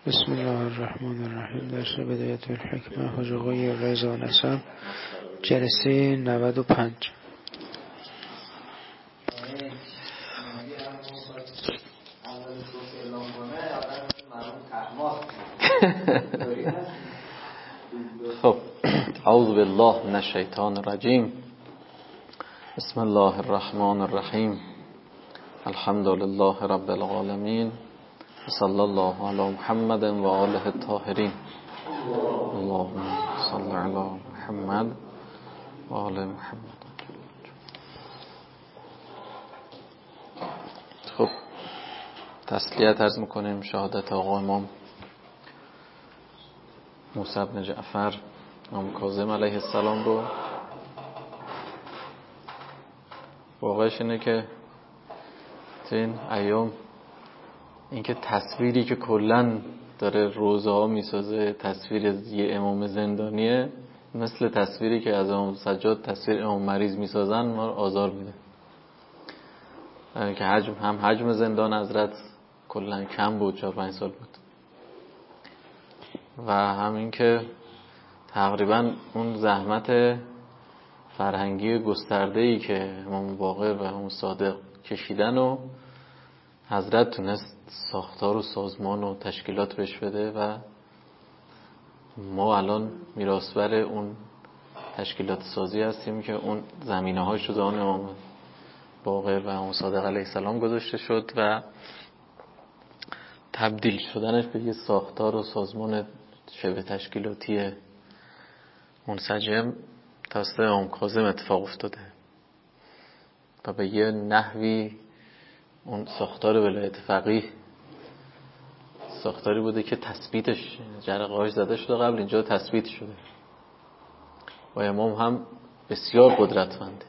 بسم الله الرحمن الرحیم. درس بدایت الحکمه حاج آقای رضا نصر، جلسه 95. خب، اعوذ بالله من الشیطان الرجیم. بسم الله الرحمن الرحیم. الحمد لله رب العالمین. صلی الله علی محمد و آله الطاهرین. اللهم صل علی محمد و آل محمد. خب، تسلیت عرض میکنیم شهادت آقا امام موسی بن جعفر امام کاظم علیه السلام رو. واقعش اینه که تو این ایام اینکه تصویری که کلن داره روزه ها میسازه تصویر یه امام زندانیه، مثل تصویری که از امام سجاد تصویر امام مریض میسازن ما آزار میده. که حجم زندان حضرت کلن کم بود، 4-5 سال بود، و همین که تقریبا اون زحمت فرهنگی گسترده‌ای که امام باقر و امام صادق کشیدن و حضرت تونست ساختار و سازمان و تشکیلات بهش بده و ما الان میراثبر اون تشکیلات سازی هستیم که اون زمینه‌هاش رو آن امام باقر و امام صادق علیه السلام گذاشته شد و تبدیل شدنش به یه ساختار و سازمان شبه تشکیلاتی منسجم توسط امام کاظم اتفاق افتاده و به یه نحوی اون ساختار ولایت فقیه ساختاری بوده که تثبیتش جرقه‌اش زده شده، قبل اینجا تثبیت شده و امام هم بسیار قدرتمنده،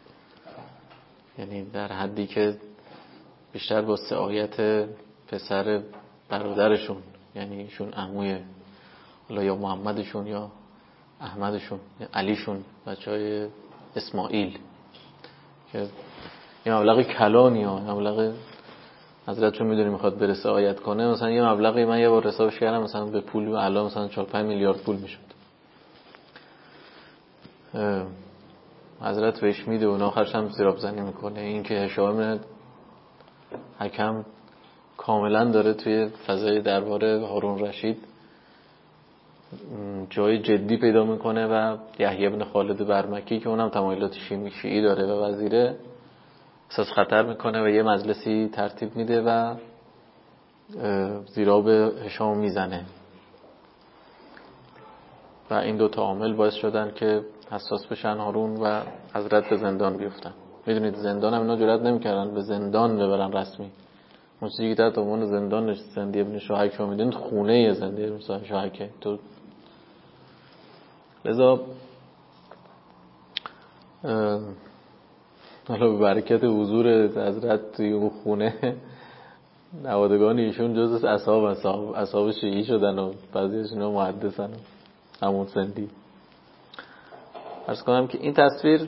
یعنی در حدی که بیشتر با سعایت پسر برادرشون، یعنی ایشون عموی حالا یا محمدشون یا احمدشون یا علیشون، بچهای اسماعیل، که یه مبلغ کلانی ها، یه مبلغ حضرت چون میدونی میخواد بره سعایت کنه، مثلا یه مبلغی من یه بار حسابش کردم مثلا به پول الان مثلا 4-5 میلیارد پول میشد. حضرت بهش میده و آخرش هم زیراب زنی میکنه. این که هشام حکم کاملا داره توی فضای دربار هارون رشید جای جدی پیدا میکنه و یحیی بن خالد برمکی که اونم تمایلات شیعی داره و وزیره، احساس خطر میکنه و یه مجلسی ترتیب میده و زیراب هشام میزنه و این دو تا عامل باعث شدن که حساس بشن هارون و حضرت به زندان بیفتن. میدونید زندان هم اینا جرئت نمیکردن به زندان ببرن رسمی. اون چیزی که تحت عنوان زندان زندی ابن شاهک شما میدونید خونه زندی ابن شاهک تو. لذا حالا به برکت حضور حضرت توی اون خونه نوادگان ایشون جز اصحاب شیعی شدن و بعضیش اینا محدثن همون سندی. عرض کنم که این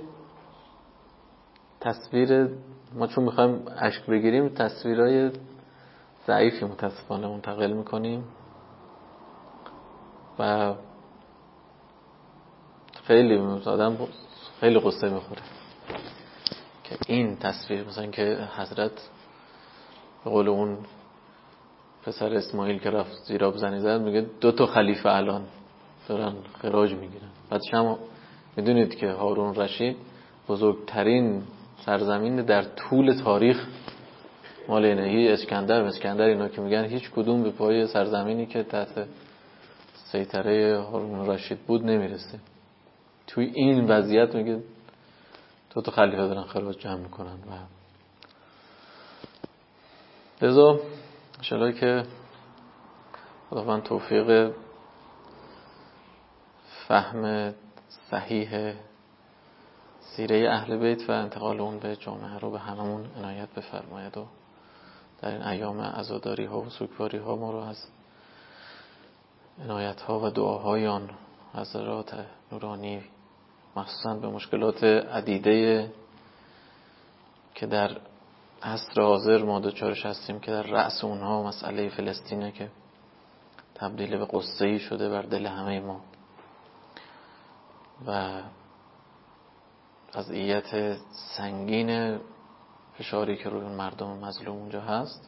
تصویر ما چون میخوایم اشک بگیریم تصویرهای ضعیفی متاسفانه منتقل میکنیم و خیلی آدم خیلی قصه میخوره که این تصویر مثلا که حضرت به قول اون پسر اسماعیل که رفت زیراب زنی زد میگه 2 خلیفه الان دارن خراج میگیرن. بعد شما میدونید که هارون رشید بزرگترین سرزمین در طول تاریخ مال اینه. اسکندر اینا که میگن هیچ کدوم به پای سرزمینی که تحت سیطره هارون رشید بود نمیرسه. توی این وضعیت میگه 2 خلیفه دارن خراج جمع میکنن و لذا انشالله که خداوند توفیق فهم صحیح سیره اهل بیت و انتقال اون به جامعه رو به هممون عنایت بفرماید و در این ایام عزاداری ها و سوگواری ها ما رو از عنایت ها و دعاهای آن حضرات نورانی مخصوصا به مشکلات عدیده که در عصر حاضر ما دچارش هستیم که در رأس اونها مسئله فلسطینه که تبدیل به غصه‌ای شده بر دل همه ما و وضعیت سنگین فشاری که روی مردم مظلوم اونجا هست.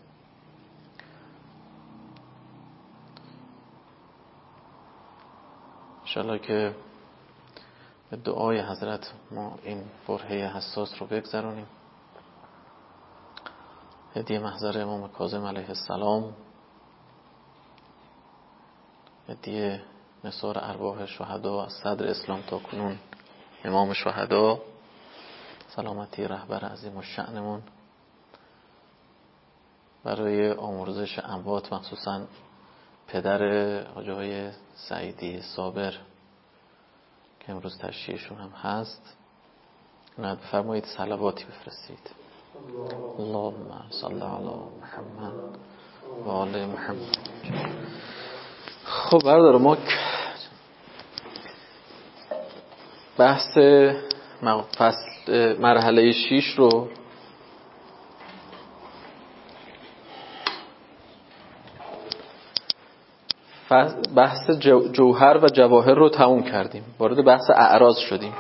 انشالله که به دعای حضرت ما این برهه حساس رو بگذرونیم. هدیه محضر امام کاظم علیه السلام، هدیه نثار ارواح شهدا از صدر اسلام تا کنون امام شهدا، سلامتی رهبر عظیم الشأنمون، برای آمرزش اموات مخصوصا پدر آقای سعیدی صابر که امروز تشییعشون هم هست. نه بفرمایید صلواتی بفرستید. اللهم صل علی محمد و آل محمد. خب برادر، ما بحث فصل مرحله 6 رو بحث جوهر و جواهر رو تموم کردیم، وارد بحث اعراض شدیم.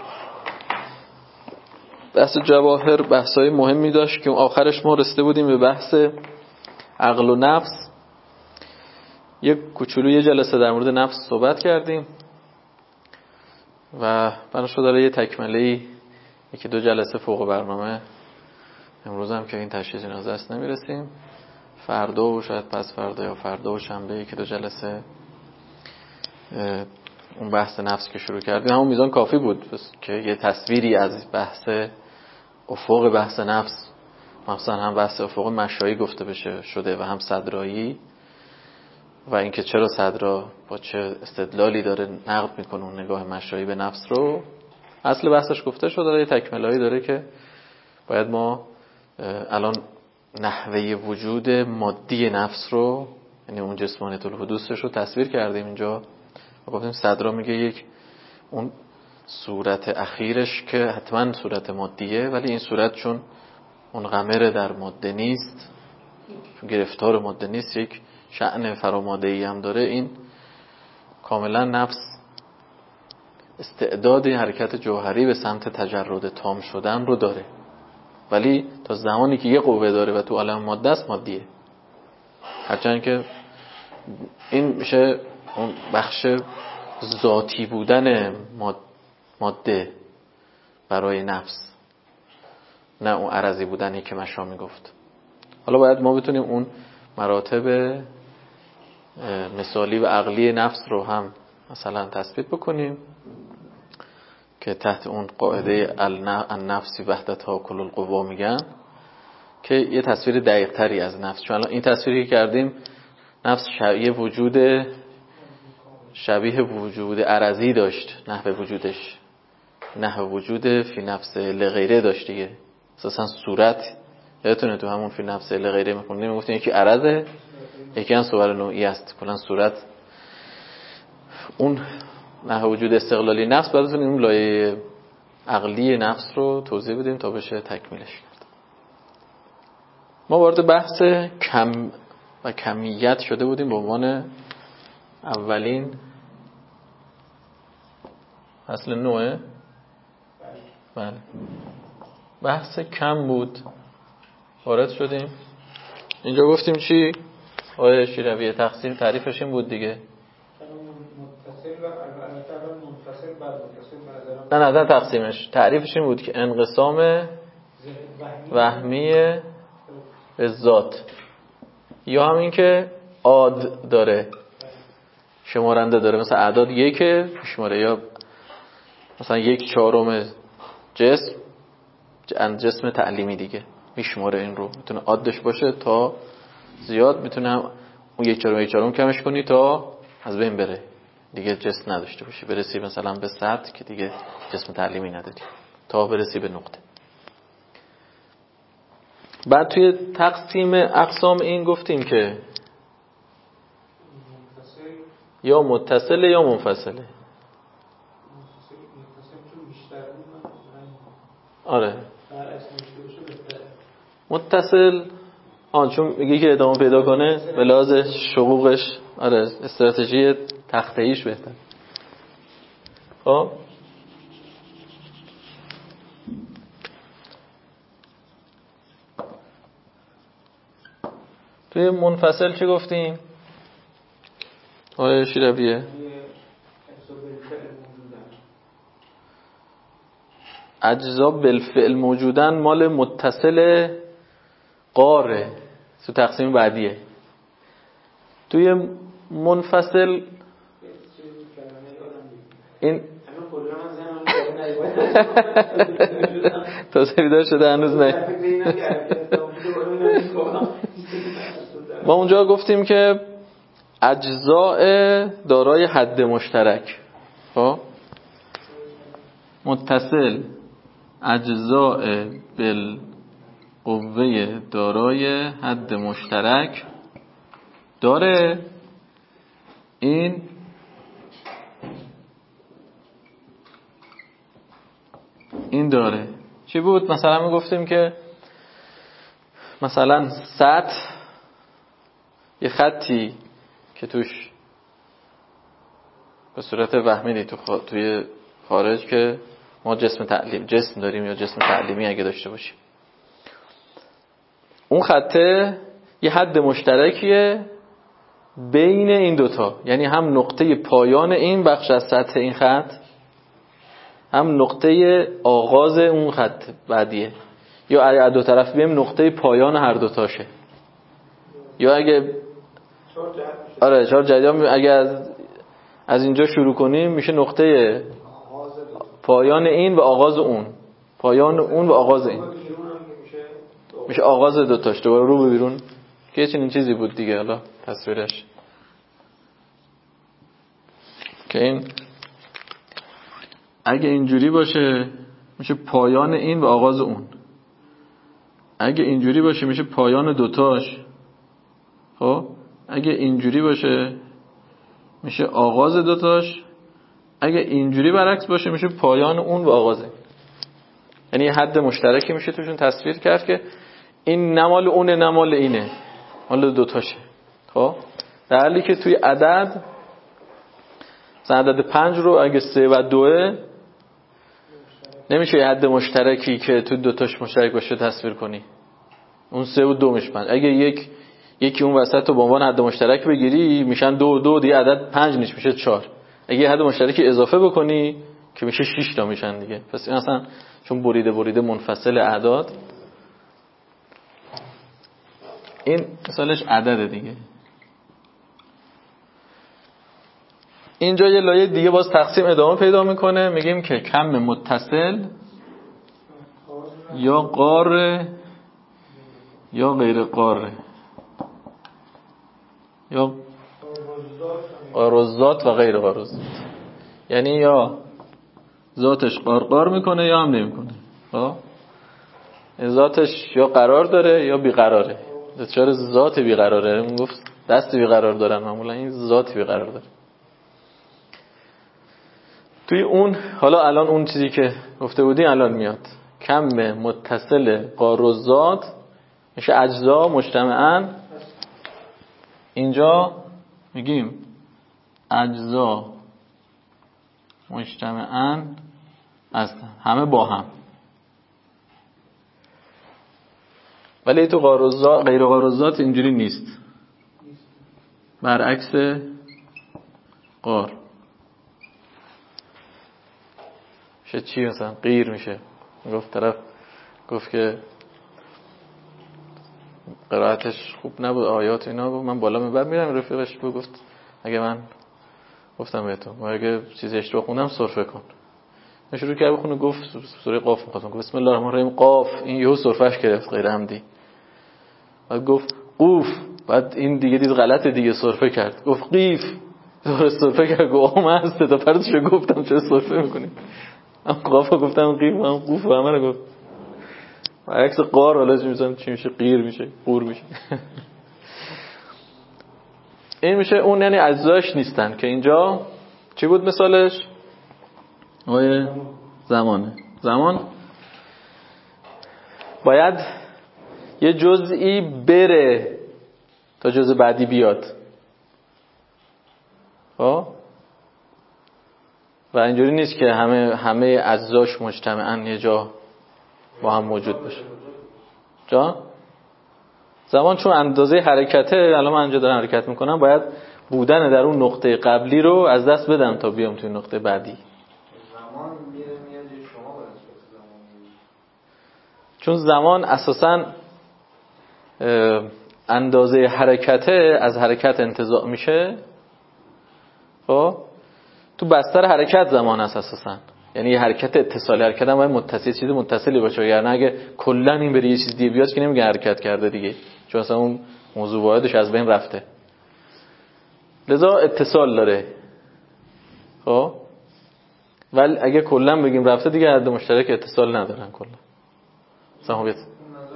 بحث جواهر بحثای مهمی داشت که آخرش ما رسیده بودیم به بحث عقل و نفس. یک کوچولو یه جلسه در مورد نفس صحبت کردیم و بناشو داره یه تکمله‌ای، یکی دو جلسه فوق برنامه. امروز هم که این تشخیص جنازه است نمیرسیم، فردا و شاید پس فردا یا فردا و شنبه یکی دو جلسه اون بحث نفس که شروع کردیم همون میزان کافی بود که یه تصویری از بحث افق بحث نفس، مثلا هم بحث افق مشایی گفته بشه شده و هم صدرایی، و اینکه چرا صدرا با چه استدلالی داره نقد میکنه اون نگاه مشایی به نفس رو. اصل بحثش گفته شده، یه تکمله‌ای داره که باید ما الان نحوه وجود مادی نفس رو، یعنی اون جسمانیت الحدوثش رو تصویر کردیم اینجا و گفتیم صدرا میگه یک اون صورت اخیرش که حتما صورت مادیه، ولی این صورت چون منغمر در ماده نیست، چون گرفتار ماده نیست، یک شأن فراماده‌ای هم داره. این کاملا نفس استعداد حرکت جوهری به سمت تجرد تام شدن رو داره، ولی تا زمانی که یه قوه داره و تو عالم ماده است مادیه. هرچند که این میشه اون بخش ذاتی بودن ماده برای نفس، نه اون عرضی بودنی که مشا میگفت. حالا باید ما بتونیم اون مراتب مثالی و عقلی نفس رو هم مثلا تثبیت بکنیم که تحت اون قاعده النفسی وحدتها کل القوا میگن، که یه تصویر دقیق تری از نفس. چون الان این تصویری که کردیم نفس شبیه وجود عرضی داشت، نحوه وجودش نحوه وجود فی نفس لغیره داشت دیگه. اساسا صورت یادتونه تو همون فی نفس لغیره میخوندیم میگفتیم یکی عرضه یکی هم صور نوعی است. کلا صورت اون نحوه وجود استقلالی نفس، باید بتونیم اون لایه عقلی نفس رو توضیح بدیم تا بشه تکمیلش کرد. ما وارد بحث کم و کمیت شده بودیم به عنوان اولین فصل 9. بله، بحث کم بود، وارد شدیم. اینجا گفتیم چی؟ آیه شیرویه تقسیم تعریفش این بود دیگه. نه تقسیمش تعریفش این بود که انقسام وهمی به ذات، یا همین که عاد داره، شمارنده داره، مثلا اعداد یک شماره، یا مثلا 1/4 جسم تعلیمی دیگه میشماره. این رو میتونه عادش باشه تا زیاد، میتونه اون 1/4 کمش کنی تا از بین بره دیگه جسم نداشته باشی، برسی مثلا به 100 که دیگه جسم تعلیمی نداری تا برسی به نقطه. بعد توی تقسیم اقسام این گفتیم که یا متصله یا منفصله. آره متصل چون میگه که ادامه پیدا کنه به لحاظ شقوقش آره استراتژی تخته‌ایش بهتر. خب توی منفصل چی گفتیم؟ آره شیرابیه اجزا بالفعل موجودن مال متصل قاره تو تقسیم بعدیه. توی منفصل این تازه بیدار شده هنوز نه. ما اونجا گفتیم که اجزاء دارای حد مشترک، خب متصل اجزاء بالقوه دارای حد مشترک داره. این داره چی بود؟ مثلا می گفتیم که مثلا سطح یه خطی که توش به صورت وهمی توی خارج که ما جسم داریم یا جسم تعلیمی اگه داشته باشیم، اون خطه یه حد مشترکیه بین این دوتا، یعنی هم نقطه پایان این بخش از سطح این خط هم نقطه آغاز اون خط بعدیه، یا اگه دو طرف بیم نقطه پایان هر دوتاشه، یا اگه آره 4 جدی اگه از اینجا شروع کنیم میشه نقطه پایان این و آغاز اون، پایان اون و آغاز این میشه آغاز دوتاش، دوباره رو به بیرون که چنین چیزی بود دیگه. حالا تصویرش که این اگه اینجوری باشه میشه پایان این و آغاز اون، اگه اینجوری باشه میشه پایان دوتاش، خب اگه اینجوری باشه میشه آغاز دوتاش، اگه اینجوری برعکس باشه میشه پایان اون و آغاز این. یعنی حد مشترکی میشه توشون تصویر کرد که این نمال اونه نمال اینه، مال دوتاشه. خب در حالی که توی عدد مثلا عدد 5 رو اگه 3 و 2 نمیشه یه حد مشترکی که تو دوتاش مشترک باشه تصویر کنی، اون 3 و 2 میشه 5. اگه یکی اون وسط رو به عنوان حد مشترک بگیری میشن 2 و 2 دیگه عدد 5 نیست میشه 4. اگه یه حد مشترکی اضافه بکنی که میشه 6 تا میشن دیگه. پس این اصلا چون بریده منفصل اعداد، این مثالش عدده دیگه. اینجا یه لایه دیگه باز تقسیم ادامه پیدا میکنه، میگیم که کم متصل یا قاره یا غیر قاره یا قارزات و غیر قارزات، یعنی یا ذاتش قار میکنه یا هم نمیکنه. خب ذاتش یا قرار داره یا بیقراره. چرا ذات بیقراره؟ من گفت دست بیقرار دارن معمولا، این ذات بیقرار داره. توی اون حالا الان اون چیزی که گفته بودی الان میاد، کم متصل قارزات میشه اجزا مجتمعاً. اینجا میگیم اجزا مجتمعاً هستن همه با هم، ولی تو قارزات غیر قارزات اینجوری نیست، برعکس قار میشه چی؟ مثلا غیر میشه. گفت که قرائتش خوب نبود، آیات اینا بود، من بالا بعد میرم رفیقش گفت اگه من گفتم بهتون اگه چیزی اشتباه خوندم سرفه کن. شروع کرد بخونه، گفت سوره قاف می‌خواستم، گفت بسم الله الرحمن الرحیم قاف، این یهو سرفهش گرفت غیر عمدی. بعد گفت قوف، بعد این دیگه دید غلطه دیگه سرفه کرد، گفت قیف، دوباره سرفه کرد. گفت من از تا پرتش گفتم چرا سرفه می‌کنی؟ من قافو گفتم قیف، من قوف همه رو گفت. عکس قار حالا چی میشه؟ قیر میشه، قور میشه. این میشه اون، یعنی اجزاش نیستن که اینجا چی بود مثالش؟ آیه زمانه. زمان باید یه جزئی بره تا جزء بعدی بیاد. خب و اینجوری نیست که همه اجزاش مجتمعاً یه جا با هم موجود باشه. جان زمان چون اندازه حرکته، الان من اینجا دارم حرکت میکنم، باید بودن در اون نقطه قبلی رو از دست بدم تا بیام توی نقطه بعدی. زمان میاد شما باید زمان چون زمان اساساً اندازه حرکته از حرکت انتزاع میشه. خب تو بستر حرکت زمان هست اساساً، یعنی یه حرکت اتصالی، حرکت هم باید متصل، چیز متصلی باشه، وگرنه اگه کلا این بره یه چیز دیگه بیاد که نمیگه حرکت کرده دیگه، چون اصلا اون موضوع واحدش از بین رفته، لذا اتصال داره. خب ولی اگه کلا بگیم رفته دیگه حد مشترک اتصال ندارن کلا. مثلا بیت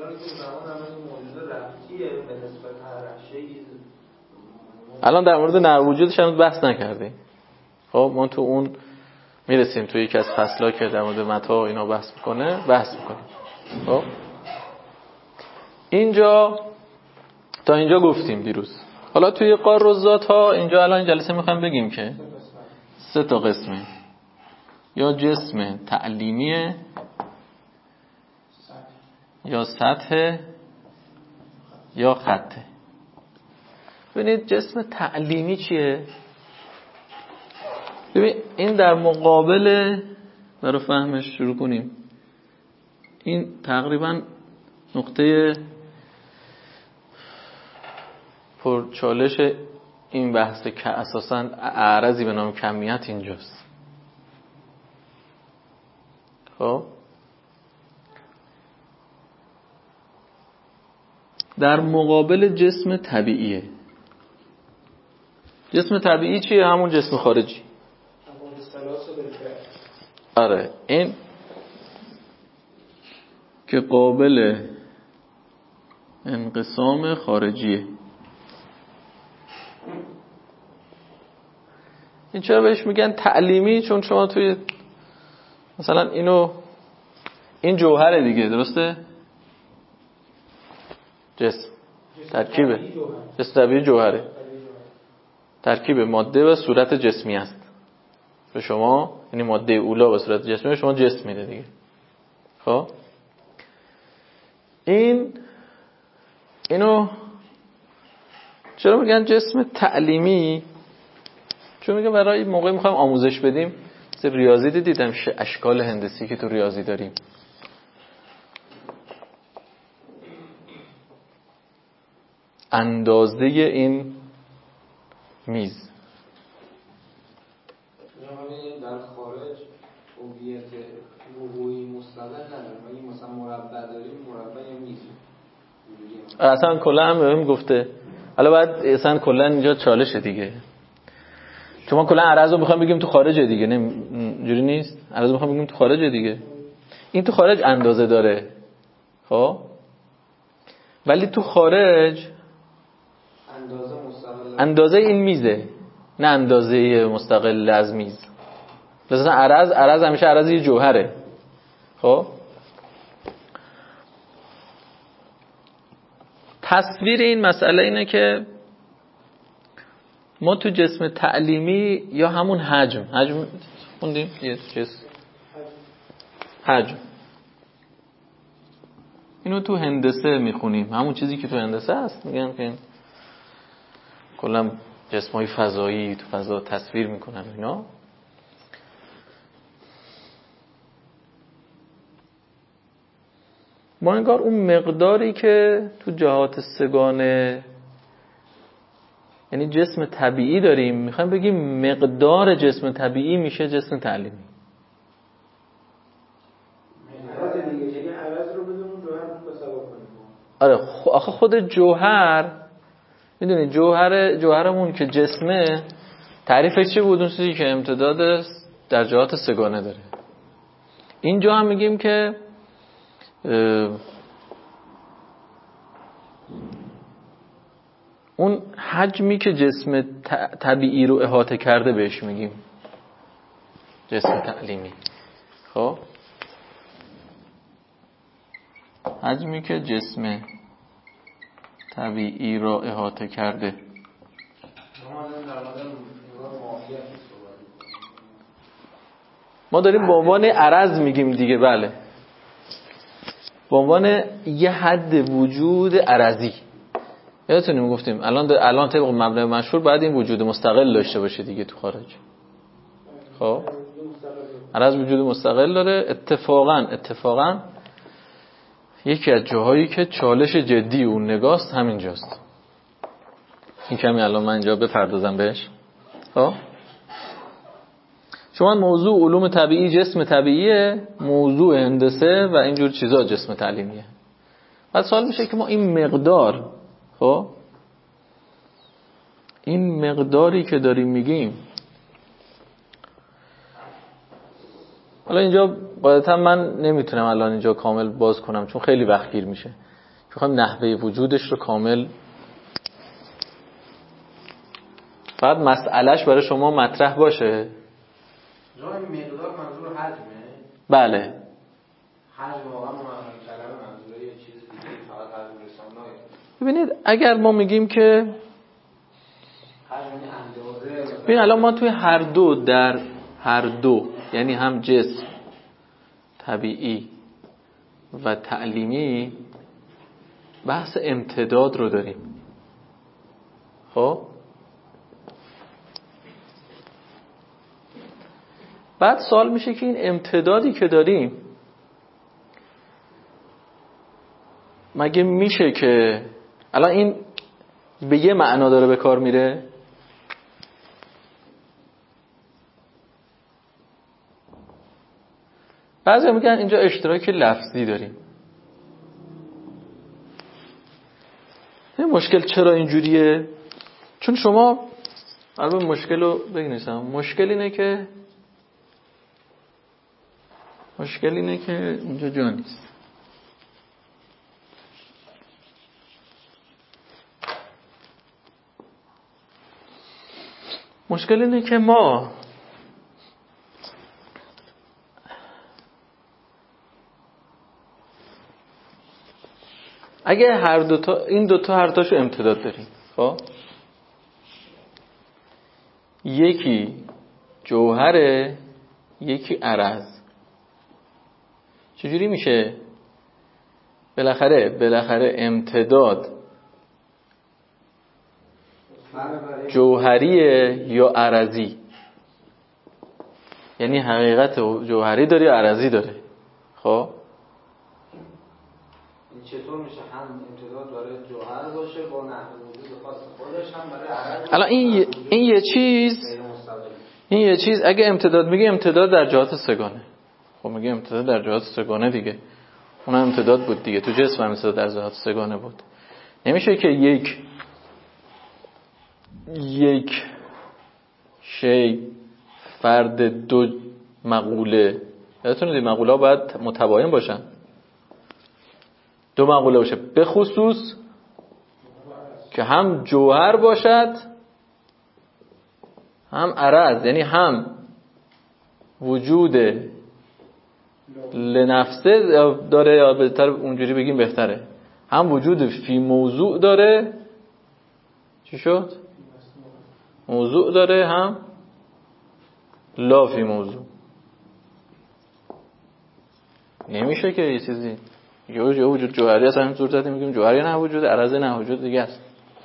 الان در مورد نه وجودش هم بحث نکردیم. خب ما تو اون میرسیم توی یکی از فصل‌ها که در مورد متا اینا بحث میکنیم. خب اینجا تا اینجا گفتیم دیروز. حالا توی قارزات ها اینجا الان جلسه میخوایم بگیم که 3 تا قسمه، یا جسم تعلیمیه، یا سطح، یا خطه. ببینید جسم تعلیمی چیه؟ ببین این در مقابل، برای فهمش شروع کنیم، این تقریبا نقطه پرچالش این بحثه که اساساً اعرضی به نام کمیت اینجاست. خب در مقابل جسم طبیعیه. جسم طبیعی چیه؟ همون جسم خارجی. آره این که قابل انقسام خارجیه. این چرا بهش میگن تعلیمی؟ چون شما توی مثلا این جوهره دیگه، درسته؟ جسم ترکیبه، جسم طبیعی جوهره، ترکیب ماده و صورت جسمی است. به شما یعنی ماده اولا و صورت جسمی به شما جسم میده دیگه. خب اینو چرا میگن جسم تعلیمی؟ چون میگه برای موقعی میخوایم آموزش بدیم، مثل ریاضی دیدم اشکال هندسی که تو ریاضی داریم، اندازه این میز در خارج هویت وقوعی مستقل نداره. ما این مثلا مربع داریم، مربع یا میز اصلا کلا هم بهم گفته. حالا بعد اصلا کلا اینجا چالشه دیگه، چون ما کلا عرض رو بخوایم بگیم تو خارجه دیگه، اینجوری نیست. عرض بخوایم بگیم تو خارجه دیگه، این تو خارج اندازه داره. خب ولی تو خارج اندازه این میزه، نه اندازه مستقل از میز. مثلا عرض همیشه عرض یه جوهره. خب تصویر این مسئله اینه که ما تو جسم تعلیمی یا همون حجم خوندیم یه جسم حجم، اینو تو هندسه میخونیم، همون چیزی که تو هندسه هست، میگن که کلا جسمای فضایی تو فضا تصویر میکنن اینا. ما انگار اون مقداری که تو جهات سگانه یعنی جسم طبیعی داریم، میخوایم بگیم مقدار جسم طبیعی میشه جسم تعلیمی. آره آخه خود جوهر، میدونی جوهرمون که جسمه، تعریفش چی بود؟ اون چیزی که امتداد در جهات سگانه داره. اینجا هم میگیم که اون حجمی که جسم طبیعی رو احاطه کرده بهش میگیم جسم تعلیمی. خب حجمی که جسم طبیعی رو احاطه کرده. ما در مورد ما داریم به عنوان عرض میگیم دیگه. بله، به عنوان یه حد وجود عرضی. یادتونه گفتیم الان طبق مبنای مشهور باید این وجود مستقل داشته باشه دیگه تو خارج. خب عرض وجود مستقل داره. اتفاقا یکی از جاهایی که چالش جدی اون نگاست همینجاست. این کمی الان من اینجا بپردازم بهش. خب شما موضوع علوم طبیعی جسم طبیعیه، موضوع هندسه و اینجور چیزا جسم تعلیمیه. بعد سوال میشه که ما این مقدار، خب این مقداری که داریم میگیم، حالا اینجا قاعدتا من نمیتونم الان اینجا کامل باز کنم چون خیلی وقت گیر میشه. میخوام نحوه وجودش رو کامل، بعد مسئلهش برای شما مطرح باشه. جای مقدار منظور حجمه؟ بله. حجم واقعا کلمه منظوره یه چیز دیگه، فقط حجم رسانه‌ای. ببینید اگر ما میگیم که ببین الان ما توی هر دو یعنی هم جسم طبیعی و تعلیمی بحث امتداد رو داریم. خب بعد سوال میشه که این امتدادی که داریم مگه میشه که الان این به یه معنا داره به کار میره؟ بعضی میگن اینجا اشتراک لفظی داریم. این مشکل چرا اینجوریه؟ چون شما البته مشکل رو بگنیسم، مشکل اینه که اینجا جا نیست. مشکل اینه که ما اگه این دوتا هر تاشو امتداد داریم، خب یکی جوهره یکی عرض، چجوری میشه بالاخره امتداد جوهریه یا عرضی؟ یعنی حقیقت جوهری داره یا عرضی داره؟ خب این چطور میشه هم امتداد برای جوهر باشه با نحو وجود خاص خودش، هم برای عرض؟ الان این یه چیز اگه امتداد میگه امتداد در جهات سگانه، خب میگه امتداد در جهات سگانه دیگه، اون امتداد بود دیگه، تو جسم هم امتداد در جهات سگانه بود. نمیشه که یک شی فرد دو مقوله، یادتونه مقوله ها باید متباین باشن، دو مقوله باشه، به خصوص که هم جوهر باشد هم عرض، یعنی هم وجود لنفسه داره، یا بهتر اونجوری بگیم بهتره، هم وجود فی موضوع داره، چی شد؟ موضوع داره، هم لا فی موضوع. نمیشه که یه چیزی یا وجود جوهری هست همینطور زدیم میگیم جوهری نه وجود، عرض نه وجود دیگه است.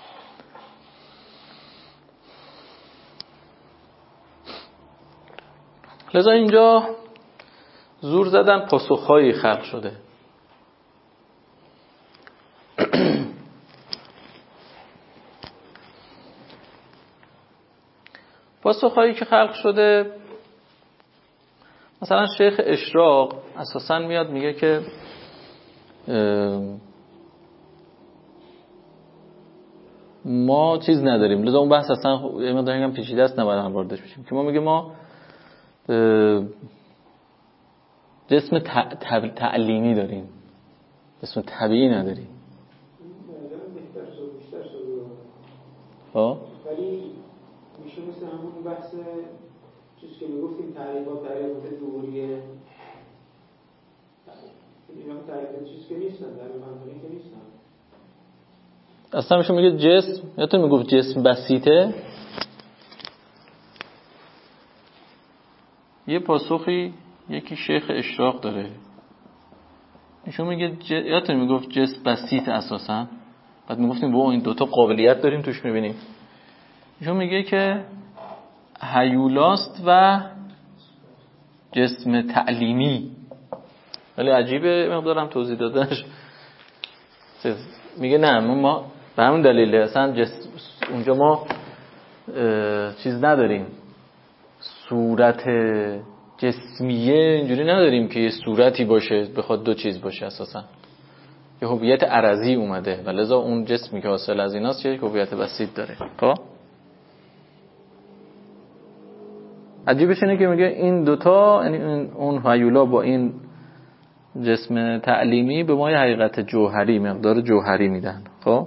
لذا اینجا زور زدن پاسخهایی خلق شده. پاسخهایی که خلق شده، مثلا شیخ اشراق اساساً میاد میگه که ما چیز نداریم، لذا اون بحث اصلا ما داریم پیچیده است، نباید واردش بشیم، که ما میگه ما جسم تعلیمی داریم، جسم طبیعی نداریم. ولی میشه مثل همون بحث چیزی که میگفتیم تعریفات ظهوریه، این وقت تعریفات چیزی که نیستن، در منطقی که نیستن. اصلا میشه میگه جسم، یادتون میگفت جسم بسیطه، یه پاسخی یکی شیخ اشراق داره، ایشون میگه یادتون میگفت جسم بسیط اساسا، بعد میگفتیم با این دوتا قابلیت داریم توش میبینیم. ایشون میگه که هیولاست و جسم تعلیمی. ولی عجیبه مقدارم توضیح دادنش. میگه نه ما به همین دلیله اصلا اونجا ما چیز نداریم، صورت جسمیه اینجوری نداریم که یه صورتی باشه بخواد دو چیز باشه. اساسا یه هویت عرضی اومده و لذا اون جسمی که حاصل از ایناست یه هویت بسیط داره. خب عجیبش اینه که میگه این دوتا، یعنی اون هیولا با این جسم تعلیمی به ما یه حقیقت جوهری، مقدار جوهری میدن. خب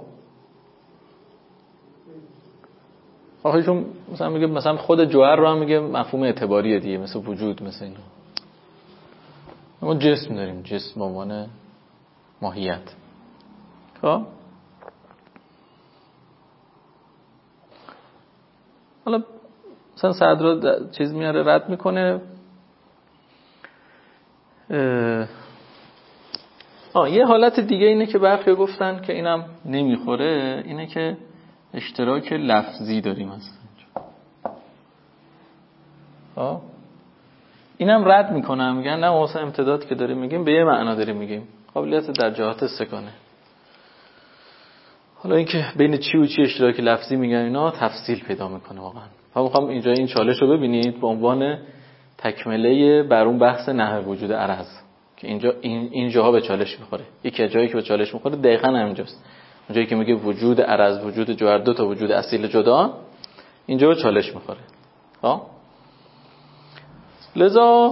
آخرشون مثلا میگه مثلا خود جوهر رو هم میگه مفهوم اعتباریه دیگه، مثل وجود، مثل اینا. ما جسم داریم، جسم به عنوان ماهیت. خب حالا مثلا صدر چیز میاره رد میکنه. یه حالت دیگه اینه که برخی گفتن که اینم نمیخوره، اینه که اشتراک لفظی داریم اصلا. خب اینم رد میکنم، میگن نه واسه امتداد که داریم میگیم به یه معنا داریم میگیم، قابلیت در جهات استکانه. حالا اینکه بین چی و چی اشتراک لفظی میگن اینا تفصیل پیدا میکنه واقعا. من میخوام اینجا این چالش رو ببینید به عنوان تکمله بر اون بحث نحو وجود عرض که اینجا این جاها به چالش میخوره. یکی از جایی که به چالش میخوره دقیقاً همینجاست، اونجایی که میگه وجود عرض، وجود جوهر، دو تا وجود اصیل جدا، اینجا به چالش میخوره. ها لذا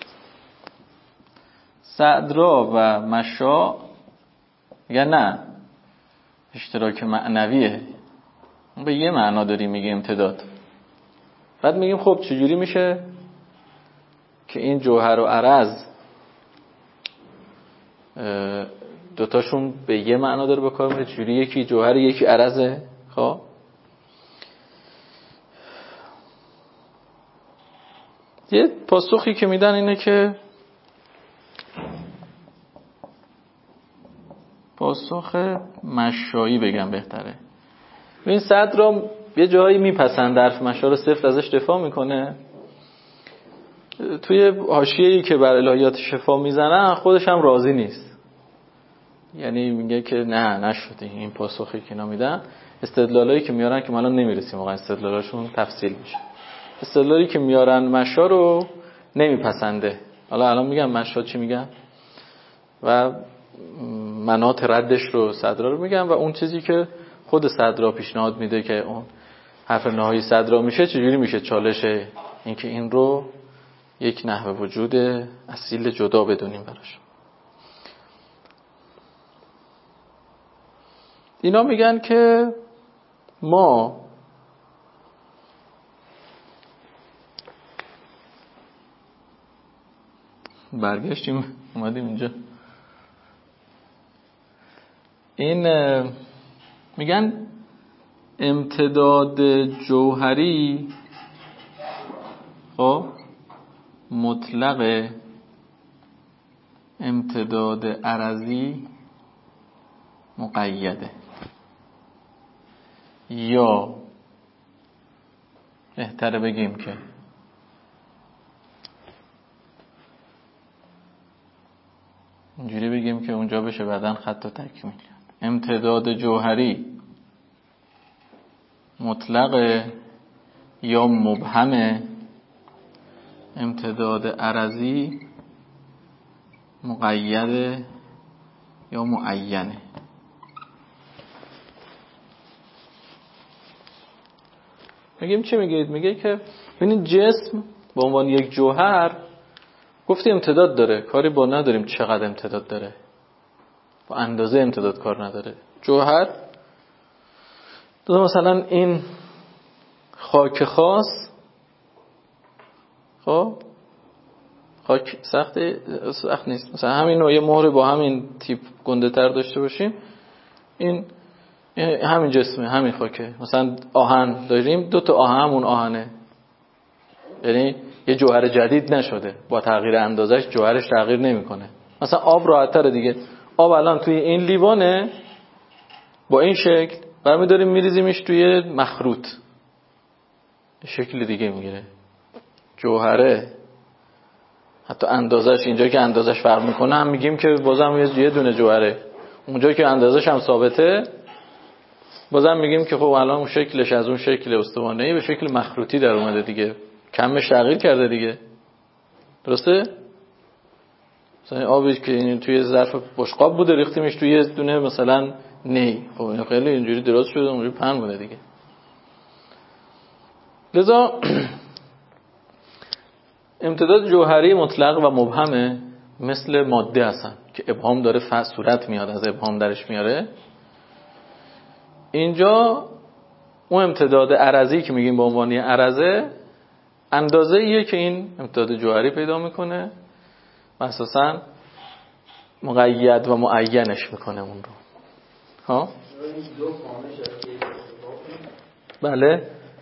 صدرا و مشا یا نه اشتراک معنویه، به یه معنا داریم میگه امتداد. بعد میگیم خب چجوری میشه که این جوهر و عرض دوتاشون به یه معنا داره بکار میره، چجوری یکی جوهر یکی عرضه؟ خب یه پاسخی که میدن اینه که پاسخ مشایی بگم بهتره. این صدر را یه جایی میپسند، حرف مشا رو صفر ازش دفاع میکنه. توی حاشیه‌ای که بر الهیات شفا میزنن خودش هم راضی نیست، یعنی میگه که نه نشده این پاسخی که اینا میدن. استدلالایی که میارن که ما الان نمیرسیم واقعا استدلالاشون تفصیل میشه. استدلالی که میارن مشا رو نمیپسنده. حالا الان میگم مشا چی میگن و مناط ردش رو صدرا رو میگن و اون چیزی که خود صدرا پیشنهاد میده که اون حرف نهایی صدرا میشه چجوری میشه چالش اینکه این رو یک نحو وجود اصیل جدا بدونیم براش. اینا میگن که ما برگشتیم اومدیم اینجا. این میگن امتداد جوهری خب مطلق، امتداد عرضی مقیده، یا بهتره بگیم که اینجوری بگیم که اونجا بشه بعدن خط و تکمیل. امتداد جوهری مطلق یا مبهم، امتداد عرضی مقید یا معینه. میگیم چی میگید؟ میگه که ببینید جسم به عنوان یک جوهر گفتی امتداد داره، کاری با نداریم چقدر امتداد داره، با اندازه امتداد کار نداره. جوهر مثلا این خاک خاص، خب خاک سخت نیست، مثلا همین نوع مهر با همین تیپ گنده تر داشته باشیم، این همین جسمه، همین خاکه. مثلا آهن داریم، دو تا آهن همون آهنه، یعنی یه جوهر جدید نشده، با تغییر اندازش جوهرش تغییر نمیکنه. مثلا آب راحت تره دیگه. آب الان توی این لیوانه با این شکل، برمی داریم میریزیمش توی مخروط، شکل دیگه میگیره. جوهره حتی اندازش، اینجا که اندازش فرق میکنه هم میگیم که بازم یه دونه جوهره، اونجا که اندازش هم ثابته بازم میگیم که خب الان اون شکلش از اون شکل استوانه‌ای به شکل مخروطی در اومده دیگه، کمش تغییر کرده دیگه. درسته؟ مثلا آبی که این توی ظرف بشقاب بوده ریختیمش توی یه دونه مثلا نی، خب این خیلی اینجوری درست شده، اونجوری پهن بوده دیگه. لذا امتداد جوهری مطلق و مبهمه مثل ماده هستن که ابهام داره صورت میاد، از ابهام درش میاره. اینجا اون امتداد عرضی که میگیم به عنوان عرضه، اندازه ایه که این امتداد جوهری پیدا میکنه و اساساً مقید و معینش میکنه اون رو. ها؟ بله.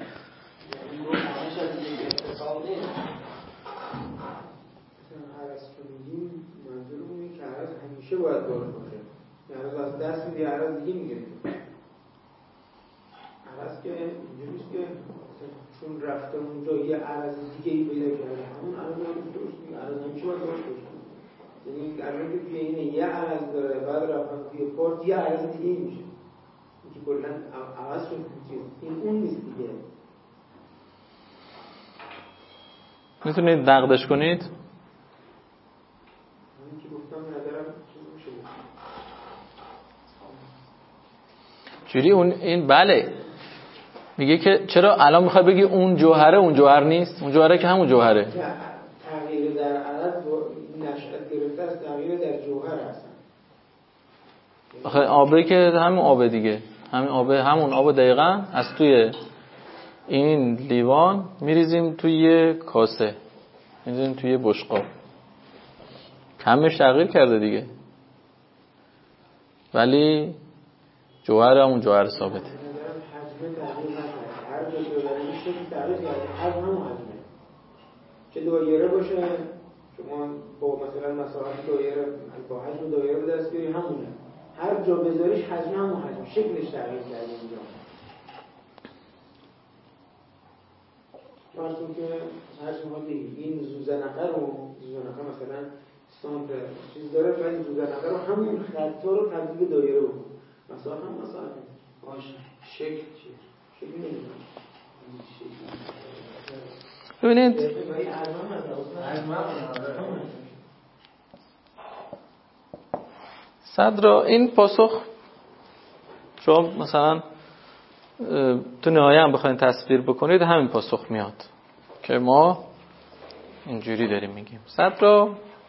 همیشه باید باشه. عرض از دست میدی، عرض دیگه میگیری. عرض که اینجوری نیست که چون رفته اونجا یه عرض دیگه ای پیدا کرده، همون عرض هم درست میگه. عرض همیشه باید درست باشه. یعنی الان که توی اینه یه عرض داره، بعد رفتن توی پورت یه عرض دیگه ای میشه. اینکه کلا عوض شد چیز این اون نیست دیگه. میتونید نقدش کنید؟ همین که گفتم ندارم چیز میشه. جوری اون این بله میگه که چرا الان میخوای بگی اون جوهره اون جوهر نیست؟ اون جوهره که همون جوهره. تغییر در عدد نشأت گرفته از تغییر در جوهر هستن. آخه آبه که همون آبه دیگه، همین آبه، همون آب دقیقاً از توی این لیوان میریزیم توی کاسه، میریزیم توی بشقاب، کمش تغییر کرده دیگه ولی جوهر همون جوهر ثابته. حجم تغییر نکنه، هر جا که داره این شکل تغییر کرده، حجم همون حجمه. چه دایره باشه، شما با مثلا مساحت دایره با حجم دایره به دست بیاری همونه، هر جا بذاریش حجم همون حجم، شکلش تغییر کرده اینجا. فرضون که هر شما بگید این زوزنقه مثلا سانتر چیز داره، ولی زوزنقه رو همون خطا رو تبدیل به دایره بود. مساحت هم مساحت باشه، شکل چیه؟ شکل نمیدونم. ببینید صدرا این پاسخ شما مثلا تو نهایه هم بخواید تصویر بکنید همین پاسخ میاد که ما اینجوری داریم میگیم. صدرا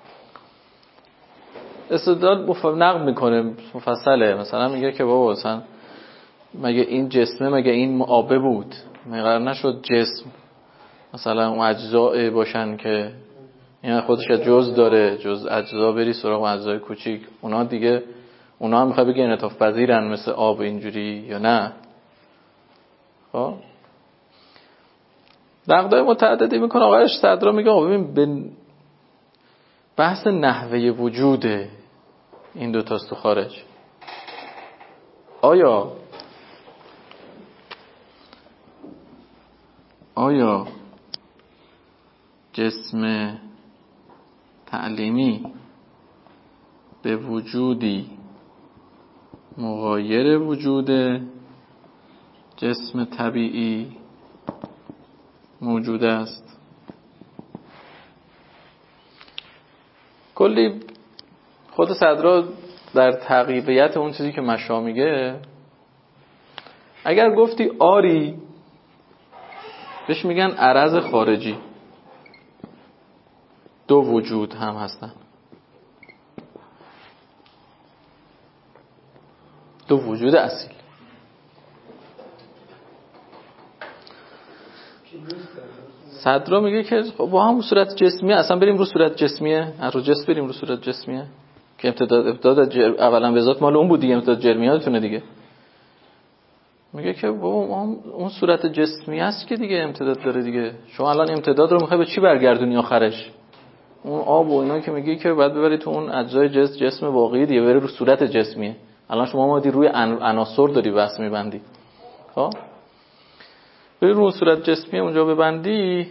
استدلال نقد میکنه مفصله، مثلا میگه که بابا مثلا مگه این جسمه، مگه این آبه بود، مگه قرار نشد جسم مثلا اون اجزاء باشن که این خودش جزء داره، جزء اجزا بری سراغ اجزای کوچیک، اونا دیگه اونا هم میخوای بگی انعطاف پذیرن مثل آب اینجوری یا نه؟ خب نقدای متعددی میکنه آقای صدرا. میگه آقا ببین به بحث نحوه وجود این دو تاست تو خارج، آیا جسم تعلیمی به وجودی مغایر وجود جسم طبیعی موجود است؟ کلی خود صدرا در تعقیبیت اون چیزی که مشا میگه، اگر گفتی آری بهش میگن عرض خارجی، دو وجود هم هستن، دو وجود اصیل. صدرا میگه که با هم صورت جسمیه، اصلا بریم رو صورت جسمیه، رو جسم بریم رو صورت جسمیه که ابتداد اولا به ذات مال اون بود دیگه، امتداد جرمیاتونه دیگه. میگه که بابا اون صورت جسمی است که دیگه امتداد داره دیگه. شما الان امتداد رو میخوای به چی برگردونی آخرش؟ اون آب و اینا که میگی که بعد ببری تو اون اجزای جسم واقعی دیگه، بره رو صورت جسمیه. الان شما اومدی روی عناصر داری بحث میبندی. خب بری رو صورت جسمی اونجا ببندی،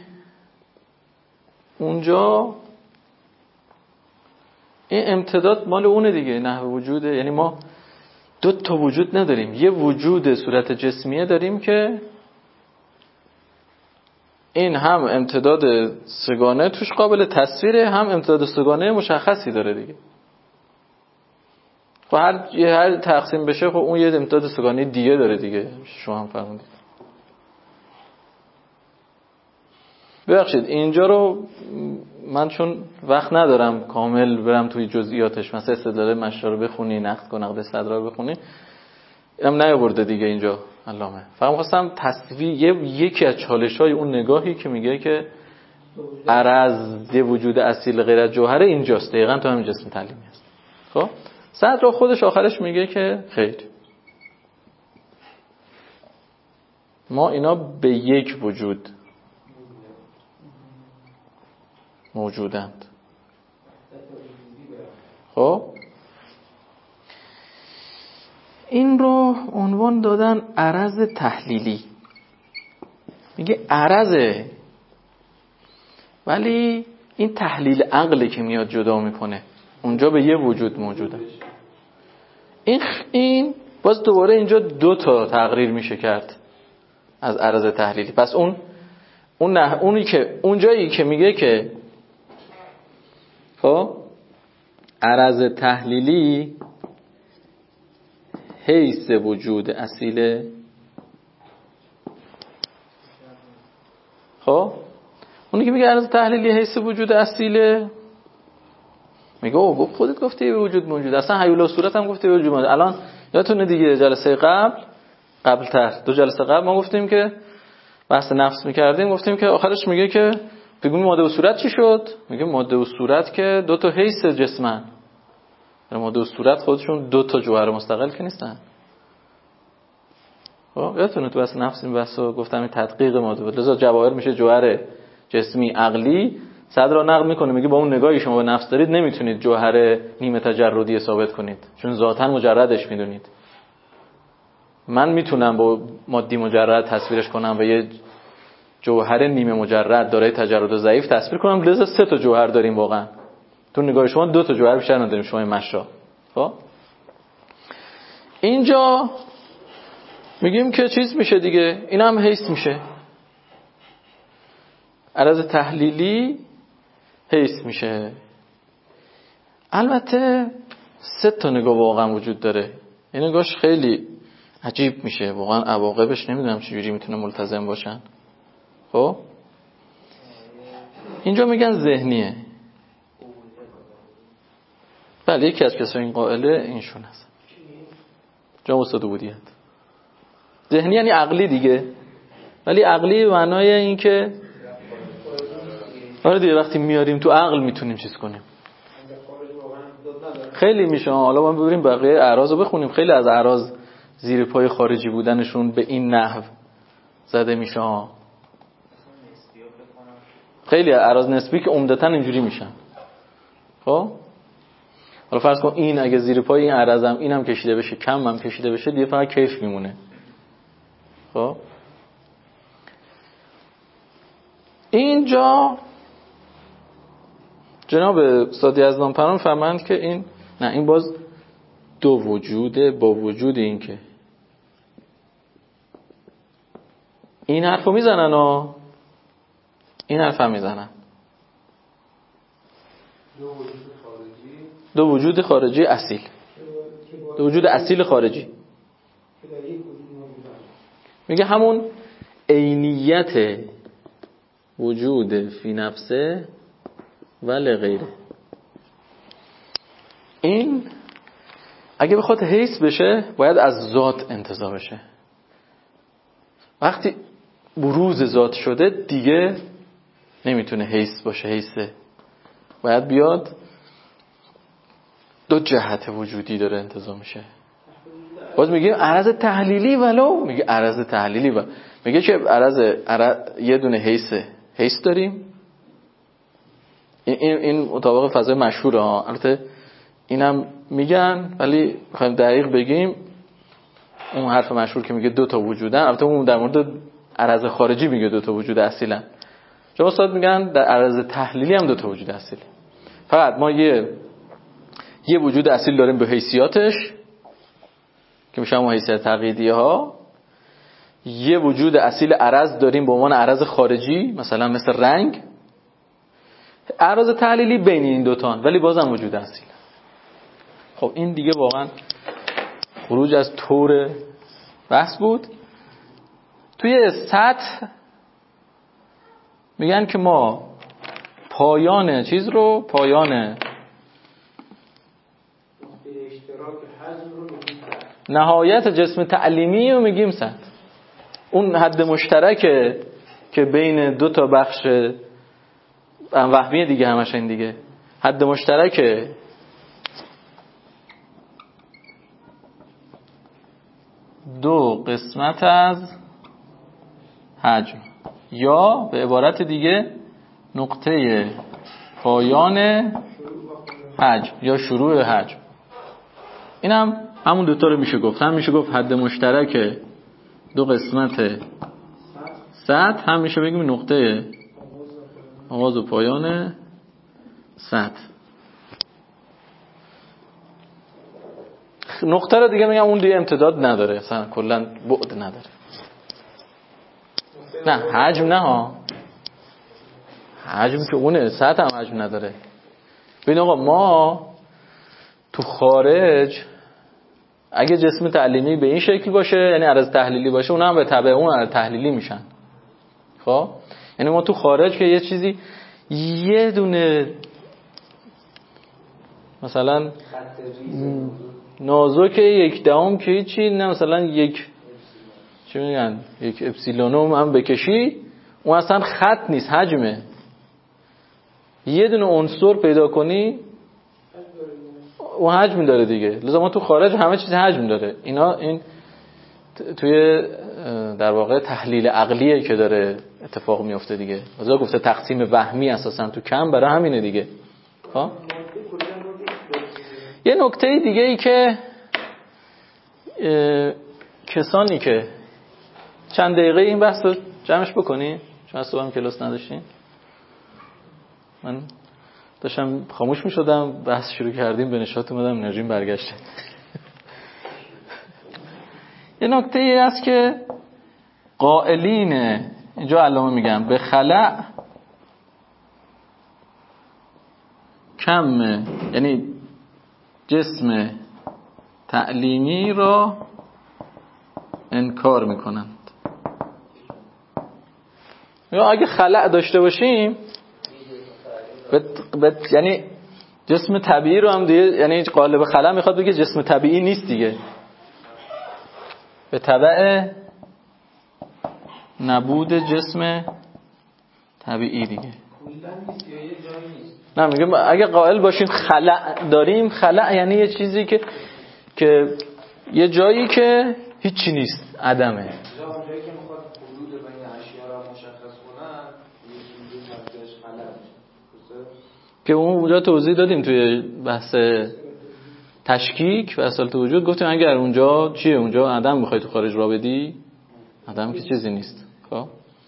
اونجا این امتداد مال اونه دیگه، نحو وجوده. یعنی ما دو تا وجود نداریم، یه وجود صورت جسمیه داریم که این هم امتداد سگانه توش قابل تصویره، هم امتداد سگانه مشخصی داره دیگه. خب هر تقسیم بشه خب اون یه امتداد سگانه دیگه داره دیگه. شما هم فرمودید. ببخشید اینجا رو من چون وقت ندارم کامل برم توی جزئیاتش، مثلا استدلال مشرا رو بخونی، نقد کن، نقد صدرا رو بخونی، اینم نیاورده دیگه اینجا علامه. فقط خواستم تصویر یکی از چالش‌های اون نگاهی که میگه که عرض یه وجود اصیل غیر از جوهره اینجاست، دقیقاً تو همین جسم تعلیمی است. خب صدرا خودش آخرش میگه که خیر، ما اینا به یک وجود موجودند. خب این رو عنوان دادن عرض تحلیلی. میگه عرضه، ولی این تحلیل عقلی که میاد جدا میکنه، اونجا به یه وجود موجوده. این باز دوباره اینجا دو تا تقریر میشه کرد از عرض تحلیلی. پس اونی که اونجایی که میگه که خب عرض تحلیلی حیث وجود اصیله، خب اونی که میگه عرض تحلیلی حیث وجود اصیله، میگه او خودت گفتی به وجود موجود، اصلا هیولا صورت هم گفتی به وجود موجود. الان یادتونه دیگه جلسه قبلتر 2 جلسه قبل ما گفتیم که بحث نفس میکردیم، گفتیم که آخرش میگه که بگیم ماده و صورت چی شد؟ میگه ماده و صورت که 2 تا حیث جسمن. ماده و صورت خودشون 2 تا جوهر مستقل که نیستن. خب یادتونه تو بحث نفس این بحثو گفتم این تدقیق ماده بود. لذا جواهر میشه جوهر جسمی عقلی. صدر نقل میکنه میگه با اون نگاهی شما به نفس دارید نمیتونید جوهر نیمه تجردی ثابت کنید، چون ذاتاً مجردش میدونید. من میتونم با مادی مجرد تصویرش کنم و یه جوهر نیمه مجرد دارای تجرد ضعیف تصویر کنم، لذا 3 تا جوهر داریم واقعا. تو نگاه شما 2 تا جوهر بیشتر نداریم شما مشا. خب اینجا میگیم که چیز میشه دیگه، این هم حیث میشه، عرض تحلیلی حیث میشه. البته 3 تا نگاه واقعا وجود داره. این نگاهش خیلی عجیب میشه واقعا، عواقبش نمیدونم چجوری میتونه ملتزم باشن. خب اینجا میگن ذهنیه. بله یکی از کسای این قائله اینشون هست، جناب استاد بودیت. ذهنی یعنی عقلی دیگه، ولی عقلی به معنای این که آره دیگه وقتی میاریم تو عقل میتونیم چیز کنیم. خیلی میشه. حالا ما ببینیم بقیه اعراض رو بخونیم، خیلی از اعراض زیر پای خارجی بودنشون به این نحو زده میشه. خیلی اعراض نسبی که عمدتاً اینجوری میشن. خب حالا فرض کن این اگه زیر پای این اعراضم اینم کشیده بشه، کم هم کشیده بشه، دیگه فقط کیف میمونه. خب اینجا جناب سادی یزدانپران فرمایند که این باز 2 وجوده، با وجود این که این حرفو میزنن و این حرف هم میزنن. 2 وجود خارجی اصیل، 2 وجود اصیل خارجی. میگه همون عینیت وجود فی نفسه ولی غیره. این اگه بخواد حیث بشه باید از ذات انتزاع بشه. وقتی بروز ذات شده دیگه نمیتونه حیث باشه، حیثه باید بیاد 2 جهت وجودی داره انتزاع میشه. باز میگه عرض تحلیلی ولو، میگه عرض تحلیلی میگه که عرض یه دونه حیث داریم. این مطابق فضای مشهوره ها. البته اینم میگن ولی میخوایم دقیق بگیم اون حرف مشهور که میگه دو تا وجودن، البته اون در مورد عرض خارجی میگه دو تا وجود اصیلا. شما استاد میگن در عرض تحلیلی هم دو تا وجود اصیلی. فقط ما یه وجود اصیل داریم به حیثیاتش که میشه همون حیثیت تقییدیه ها. یه وجود اصیل عرض داریم به عنوان عرض خارجی، مثلا مثل رنگ. عرض تحلیلی بین این دوتان ولی بازم وجود اصیل. خب این دیگه واقعا خروج از طور بحث بود. توی سطح میگن که ما پایان چیز رو، پایان نهایت جسم تعلیمی رو میگیم سطح. اون حد مشترکه که بین دو تا بخش وهمیه دیگه، همش این دیگه حد مشترکه دو قسمت از حجم، یا به عبارت دیگه نقطه پایان حجم یا شروع حجم. این همون دوتا رو میشه گفت. هم میشه گفت حد مشترک دو قسمت سطح، هم میشه بگیم نقطه آغاز و پایان سطح. نقطه رو دیگه میگم اون دیگه امتداد نداره، اصلا کلا بعد نداره. نه حجم نه ها، حجم که اونه، سطح هم حجم نداره. ببین آقا ما تو خارج اگه جسم تعلیمی به این شکل باشه یعنی عرض تحلیلی باشه، اون هم به تبع اون عرض تحلیلی میشن. خب یعنی ما تو خارج که یه چیزی یه دونه مثلا نازک یک دهم که هیچی نه، مثلا یک چی میگن یک اپسیلونوم هم بکشی اون اصلا خط نیست، حجمه. یه دونه عنصر پیدا کنی اون حجم داره دیگه. لذا ما تو خارج همه چیز حجم داره. این توی در واقع تحلیل عقلیه که داره اتفاق میفته دیگه. لذا گفته تقسیم وهمی اساسا تو کم برای همینه دیگه. ها یه نکته دیگه ای که کسانی که چند دقیقه این بحث رو جمعش بکنی، چون از صبح هم کلاس نداشتین، من داشتم خاموش می شدم بحث شروع کردیم به نشاط اومدم انرژیم برگشته. یه نکته ای هست که قائلین اینجا علامه میگم به خلأ کم، یعنی جسم تعلیمی را انکار میکنند. یا اگه خلأ داشته باشیم یعنی جسم طبیعی رو هم دیگه، یعنی قالب خلأ میخواد بگه جسم طبیعی نیست دیگه، به تبع نبود جسم طبیعی دیگه. نه میگم اگه قائل باشیم خلأ داریم، خلأ یعنی یه چیزی که یه جایی که هیچی نیست، عدمه. اونجایی که میخواد حدود بین اشیا را مشخص کنن یه چیزی مرکزش خلأ میشه که اونجا توضیح دادیم توی بحث تشکیک و اصالت وجود. گفتیم اگر اونجا چیه، اونجا عدم میخوای تو خارج را بدی، عدم که چیزی نیست. خب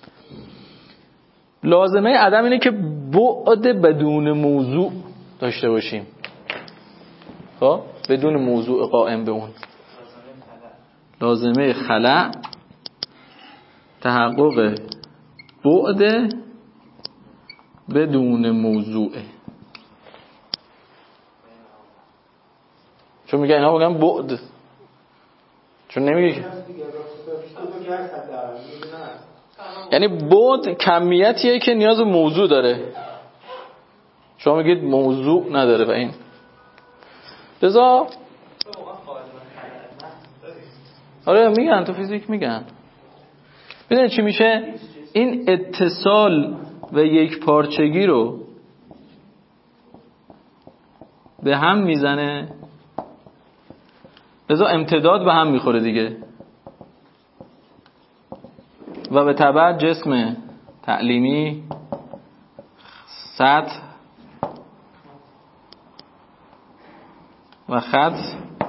لازمه عدم اینه که بعد بدون موضوع داشته باشیم. خب بدون موضوع قائم به اون. لازمه خلأ تحقق بعد بدون موضوعه. چون میگه اینا بگم بعد، چون نمیگه یعنی بعد کمیتیه که نیاز به موضوع داره، شما میگید موضوع نداره. و این لذا آره میگن تو فیزیک میگن. ببینید چی میشه، این اتصال و یک پارچگی رو به هم میزنه لذا امتداد به هم میخوره دیگه و به تبع جسم تعلیمی سطح و خط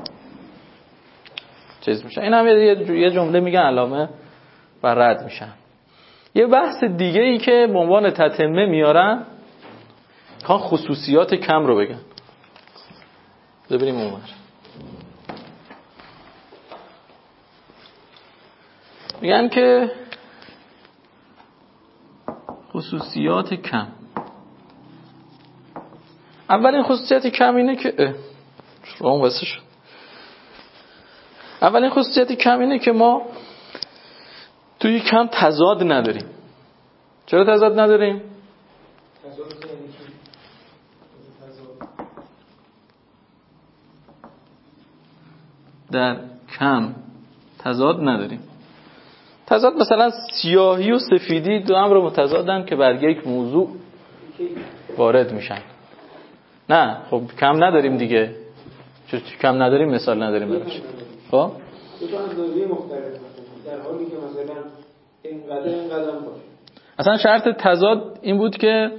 چیز میشه. این هم یه جمله میگن علامه و رد میشن. یه بحث دیگه ای که به عنوان تتمه میارن کان خصوصیات کم رو بگن. ببینیم اونور میگن که خصوصیات کم، اولین خصوصیت کم اینه که شما واسه شد. اولین خصوصیت کم اینه که ما توی کم تضاد نداریم. چرا تضاد نداریم؟ در کم تضاد نداریم. تضاد مثلا سیاهی و سفیدی دو امر متضادن که بر یک موضوع وارد میشن. نه خب کم نداریم دیگه. چون کم نداریم مثال نداریم براش. خب دو تا اندازه مختلف در حالی که مثلا این قدم باشه. اصلا شرط تضاد این بود که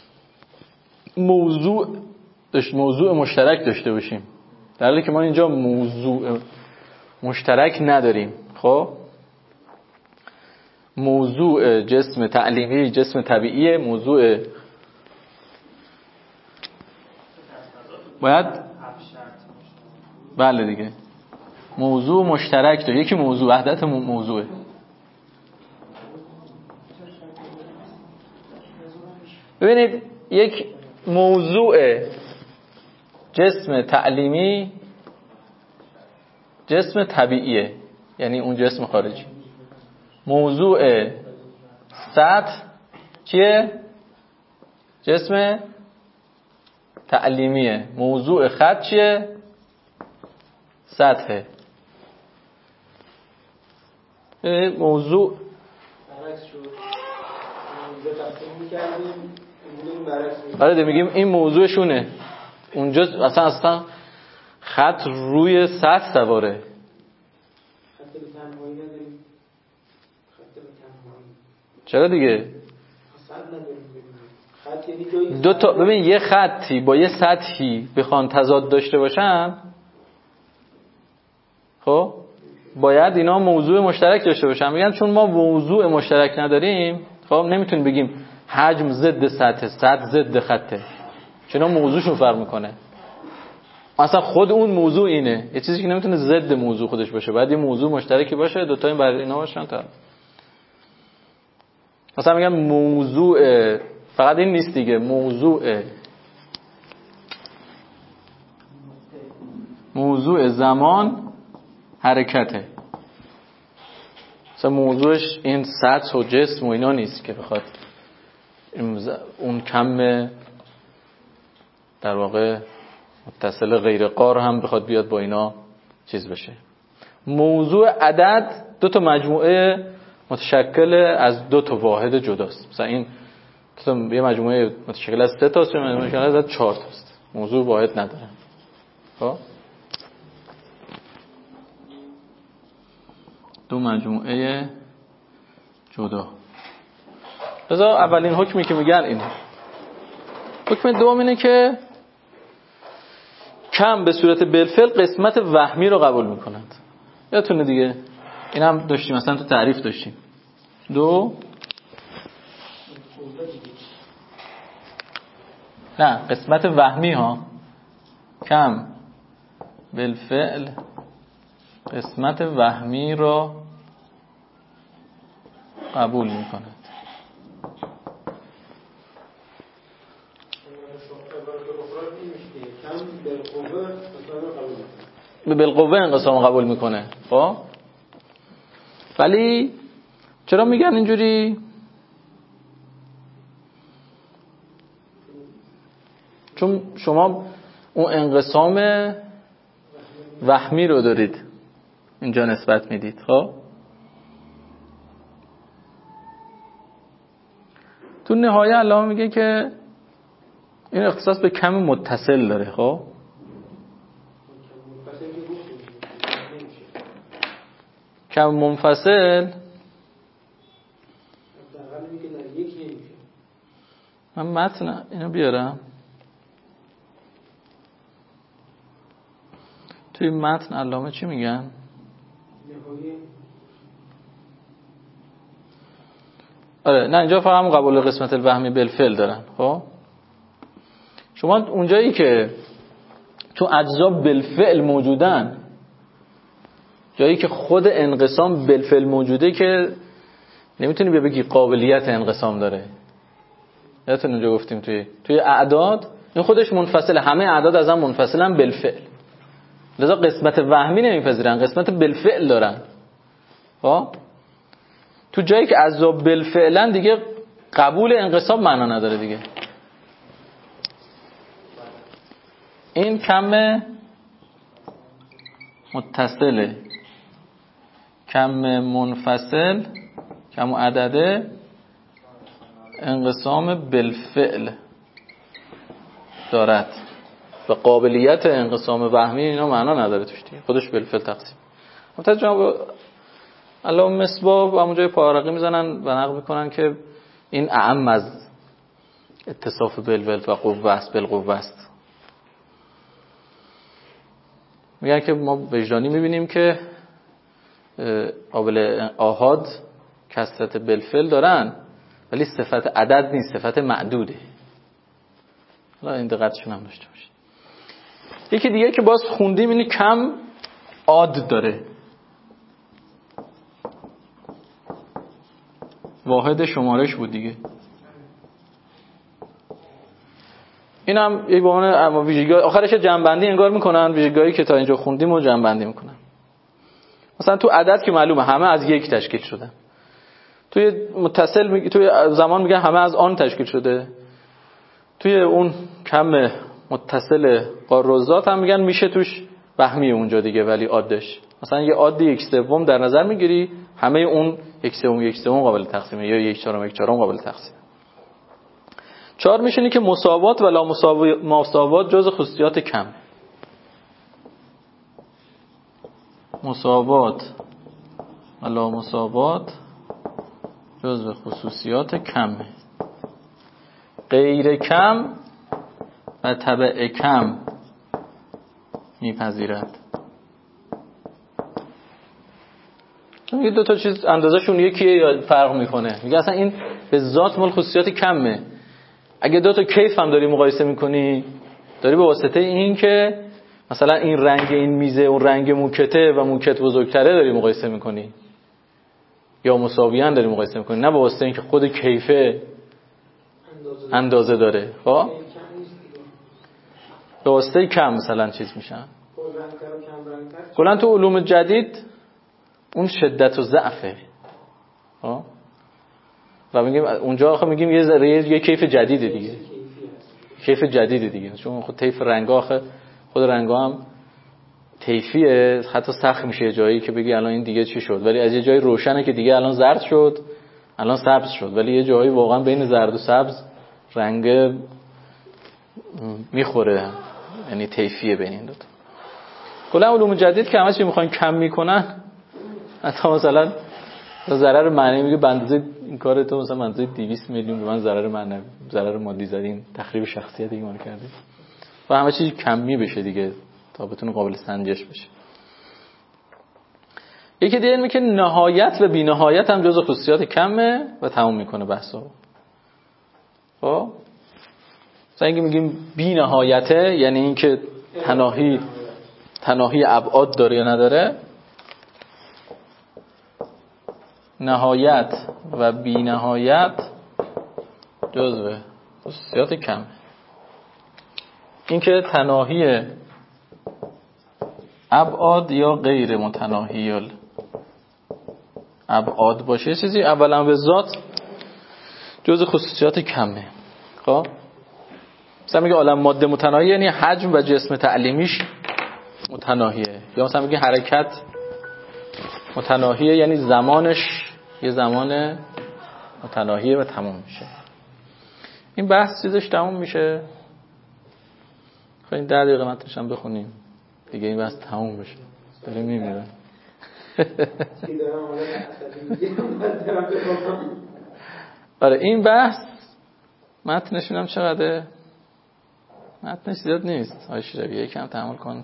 موضوع مشترک داشته باشیم، در حالی که ما اینجا موضوع مشترک نداریم. خب موضوع جسم تعلیمی جسم طبیعی، موضوع باید بله دیگه موضوع مشترک داره. یکی موضوع وحدت موضوعه. ببینید یک موضوع جسم تعلیمی جسم طبیعیه، یعنی اون جسم خارجی. موضوع سطح چیه؟ جسم تعلیمیه. موضوع خط چیه؟ سطحه. موضوع برعکس شد. اینجا تقسیم می‌کردیم، اینجا برعکس می‌شد. آره میگیم این موضوعشونه. اونجا اصلا خط روی سطح سواره. خط به تنهایی نداریم. خط به تنهایی. چرا دیگه؟ خط نداریم. خط یعنی جایی دو تا ببین یه خطی با یه سطحی بخوان تضاد داشته باشن، خب باید اینا موضوع مشترک داشته باشن. میگن چون ما موضوع مشترک نداریم، خب نمیتونیم بگیم حجم ضد سطح، سطح ضد خطه، چون موضوعشون فرق میکنه. اصلا خود اون موضوع اینه، یه چیزی که نمیتونه ضد موضوع خودش باشه، باید یه موضوع مشترکی باشه، دو تا این برای اینا باشن تا. مثلا میگن موضوع فقط این نیست دیگه، موضوع زمان حرکته. مثلا موضوعش این سطح و جسم و اینا نیست که بخواد اون کم در واقع متصل غیر قار هم بخواد بیاد با اینا چیز بشه. موضوع عدد دو تا مجموعه متشکل از دو تا واحد جداست. مثلا این یه مجموعه متشکل از 3 تاست، یه مجموعه متشکل از 4 تاست. موضوع واحد نداره. خب دو مجموعه جدا. لذا اولین حکمی که میگن اینه. حکم دوم اینه که کم به صورت بالفعل قسمت وهمی رو قبول میکنند. یادتونه دیگه این هم داشتیم، مثلا تو تعریف داشتیم. نه قسمت وهمی ها، کم بالفعل قسمت وهمی را قبول میکند. به بالقوه انقسام قبول میکنه. خب ولی چرا میگن اینجوری؟ چون شما اون انقسام وهمی رو دارید اینجا نسبت میدید. خب تو نهایه الله میگه که این اختصاص به کم متصل داره. خب کم منفصل حداقل میگه در یک نمیشه. من متن اینو بیارم توی متن علامه چی میگن؟ نهایی آره نه اینجا فقط هم قبول قسمت الوهمی بالفعل دارن. خب شما اونجایی که تو اجزا بالفعل موجودن، جایی که خود انقسام بالفعل موجوده که نمیتونی بگی قابلیت انقسام داره. یادتون اونجا گفتیم توی اعداد این خودش منفصله، همه اعداد از هم منفصلن بالفعل، لذا قسمت وهمی نمیپذیرن، قسمت بالفعل دارن. خب تو جایی که اجزا بالفعلن دیگه قبول انقسام معنا نداره دیگه. این کم متصله، کم منفصل، کم عدده، انقسام بالفعل دارد و قابلیت انقسام وهمی اینا معنا نداره توش دیگه، خودش بالفعل تقسیم. البته جناب علامه مصباح و همونجای پارقی میزنن و نقل میکنن که این اعم از اتصاف بالفعل و قوه است، بالقوه است. میگن که ما وجدانی میبینیم که قابل آحاد کثرت بالفعل دارن ولی صفت عدد نیست، صفت معدوده. حالا این دقتشون هم داشته باشید. یکی دیگه که باز خوندیم اینه کم عاد داره، واحد شمارش بود دیگه. این هم یک بهانه ویژگی آخرش جمع‌بندی انگار میکنن، ویژگی‌هایی که تا اینجا خوندیم رو جمع‌بندی میکنن. مثلا تو عدد که معلومه همه از یک تشکیل شدن، توی متصل توی زمان میگن همه از آن تشکیل شده، توی اون کم متصل قاروزات هم میگن میشه توش وهمی اونجا دیگه ولی عادش. مثلا یه عادی یک سوم در نظر میگیری، همه اون یک سوم قابل تقسیمه یا یک چهارم قابل تقسیم. 4 میشینی که مساوات و لا مساوات جز خصوصیات کم. مساوات و لا مساوات جز خصوصیات کمه. غیر کم و تبع کم میپذیرد. میگه دو تا چیز اندازه‌شون یکیه یا فرق میکنه. میگه اصلا این به ذات مال خصوصیات کمه. اگه دو تا کیف هم داری مقایسه میکنی، داری به واسطه این که مثلا این رنگ این میزه اون رنگ موکته و موکت بزرگتره داری مقایسه میکنی یا مساویان داری مقایسه میکنی، نه به واسطه این که خود کیفه اندازه داره. خب به واسطه کم مثلا چیز میشن. کلا تو علوم جدید اون شدت و ضعفه. خب و میگیم اونجا آخه میگیم یه کیف جدیده دیگه، کیف جدیده دیگه، چون خود طیف رنگا آخه خود رنگا هم طیفیه، حتی سخت میشه جایی که بگی الان این دیگه چی شد، ولی از یه جایی روشنه که دیگه الان زرد شد الان سبز شد، ولی یه جایی واقعا بین زرد و سبز رنگ میخوره، یعنی طیفیه بین این دوتا. کلا علوم جدید که همش میخوان کم میکنن، حتی مثلا ضرر معنوی میگه بندازه این کار تو مثلا منظور 200 میلیون به من ضرر معنوی ضرر مادی زدین، تخریب شخصیت ایمان کردید و همه چیز کمی بشه دیگه تا بتونه قابل سنجش بشه. یکی دیگه میگه نهایت و بی‌نهایت هم جزء خصوصیات کمه و تموم میکنه بحثو. خب مثلا اینکه میگیم بی‌نهایته یعنی اینکه تناهی ابعاد داره یا نداره. نهایت و بی نهایت جزء خصوصیات کم. این که تناهی ابعاد یا غیر متناهی ابعاد باشه چیزی اولا به ذات جزء خصوصیات کمه. خب مثلا میگه عالم ماده متناهی یعنی حجم و جسم تعلیمیش متناهیه، یا مثلا میگه حرکت متناهیه یعنی زمانش یه زمان متناهیه و تموم میشه. این بحث چیزش تموم میشه. خب این 10 دقیقه متنش هم بخونیم دیگه این بحث تموم بشه، داره میمیره. آره این بحث متنش میدونم چقدره، متنش زیاد نیست. آقای شیروی یکم تحمل کن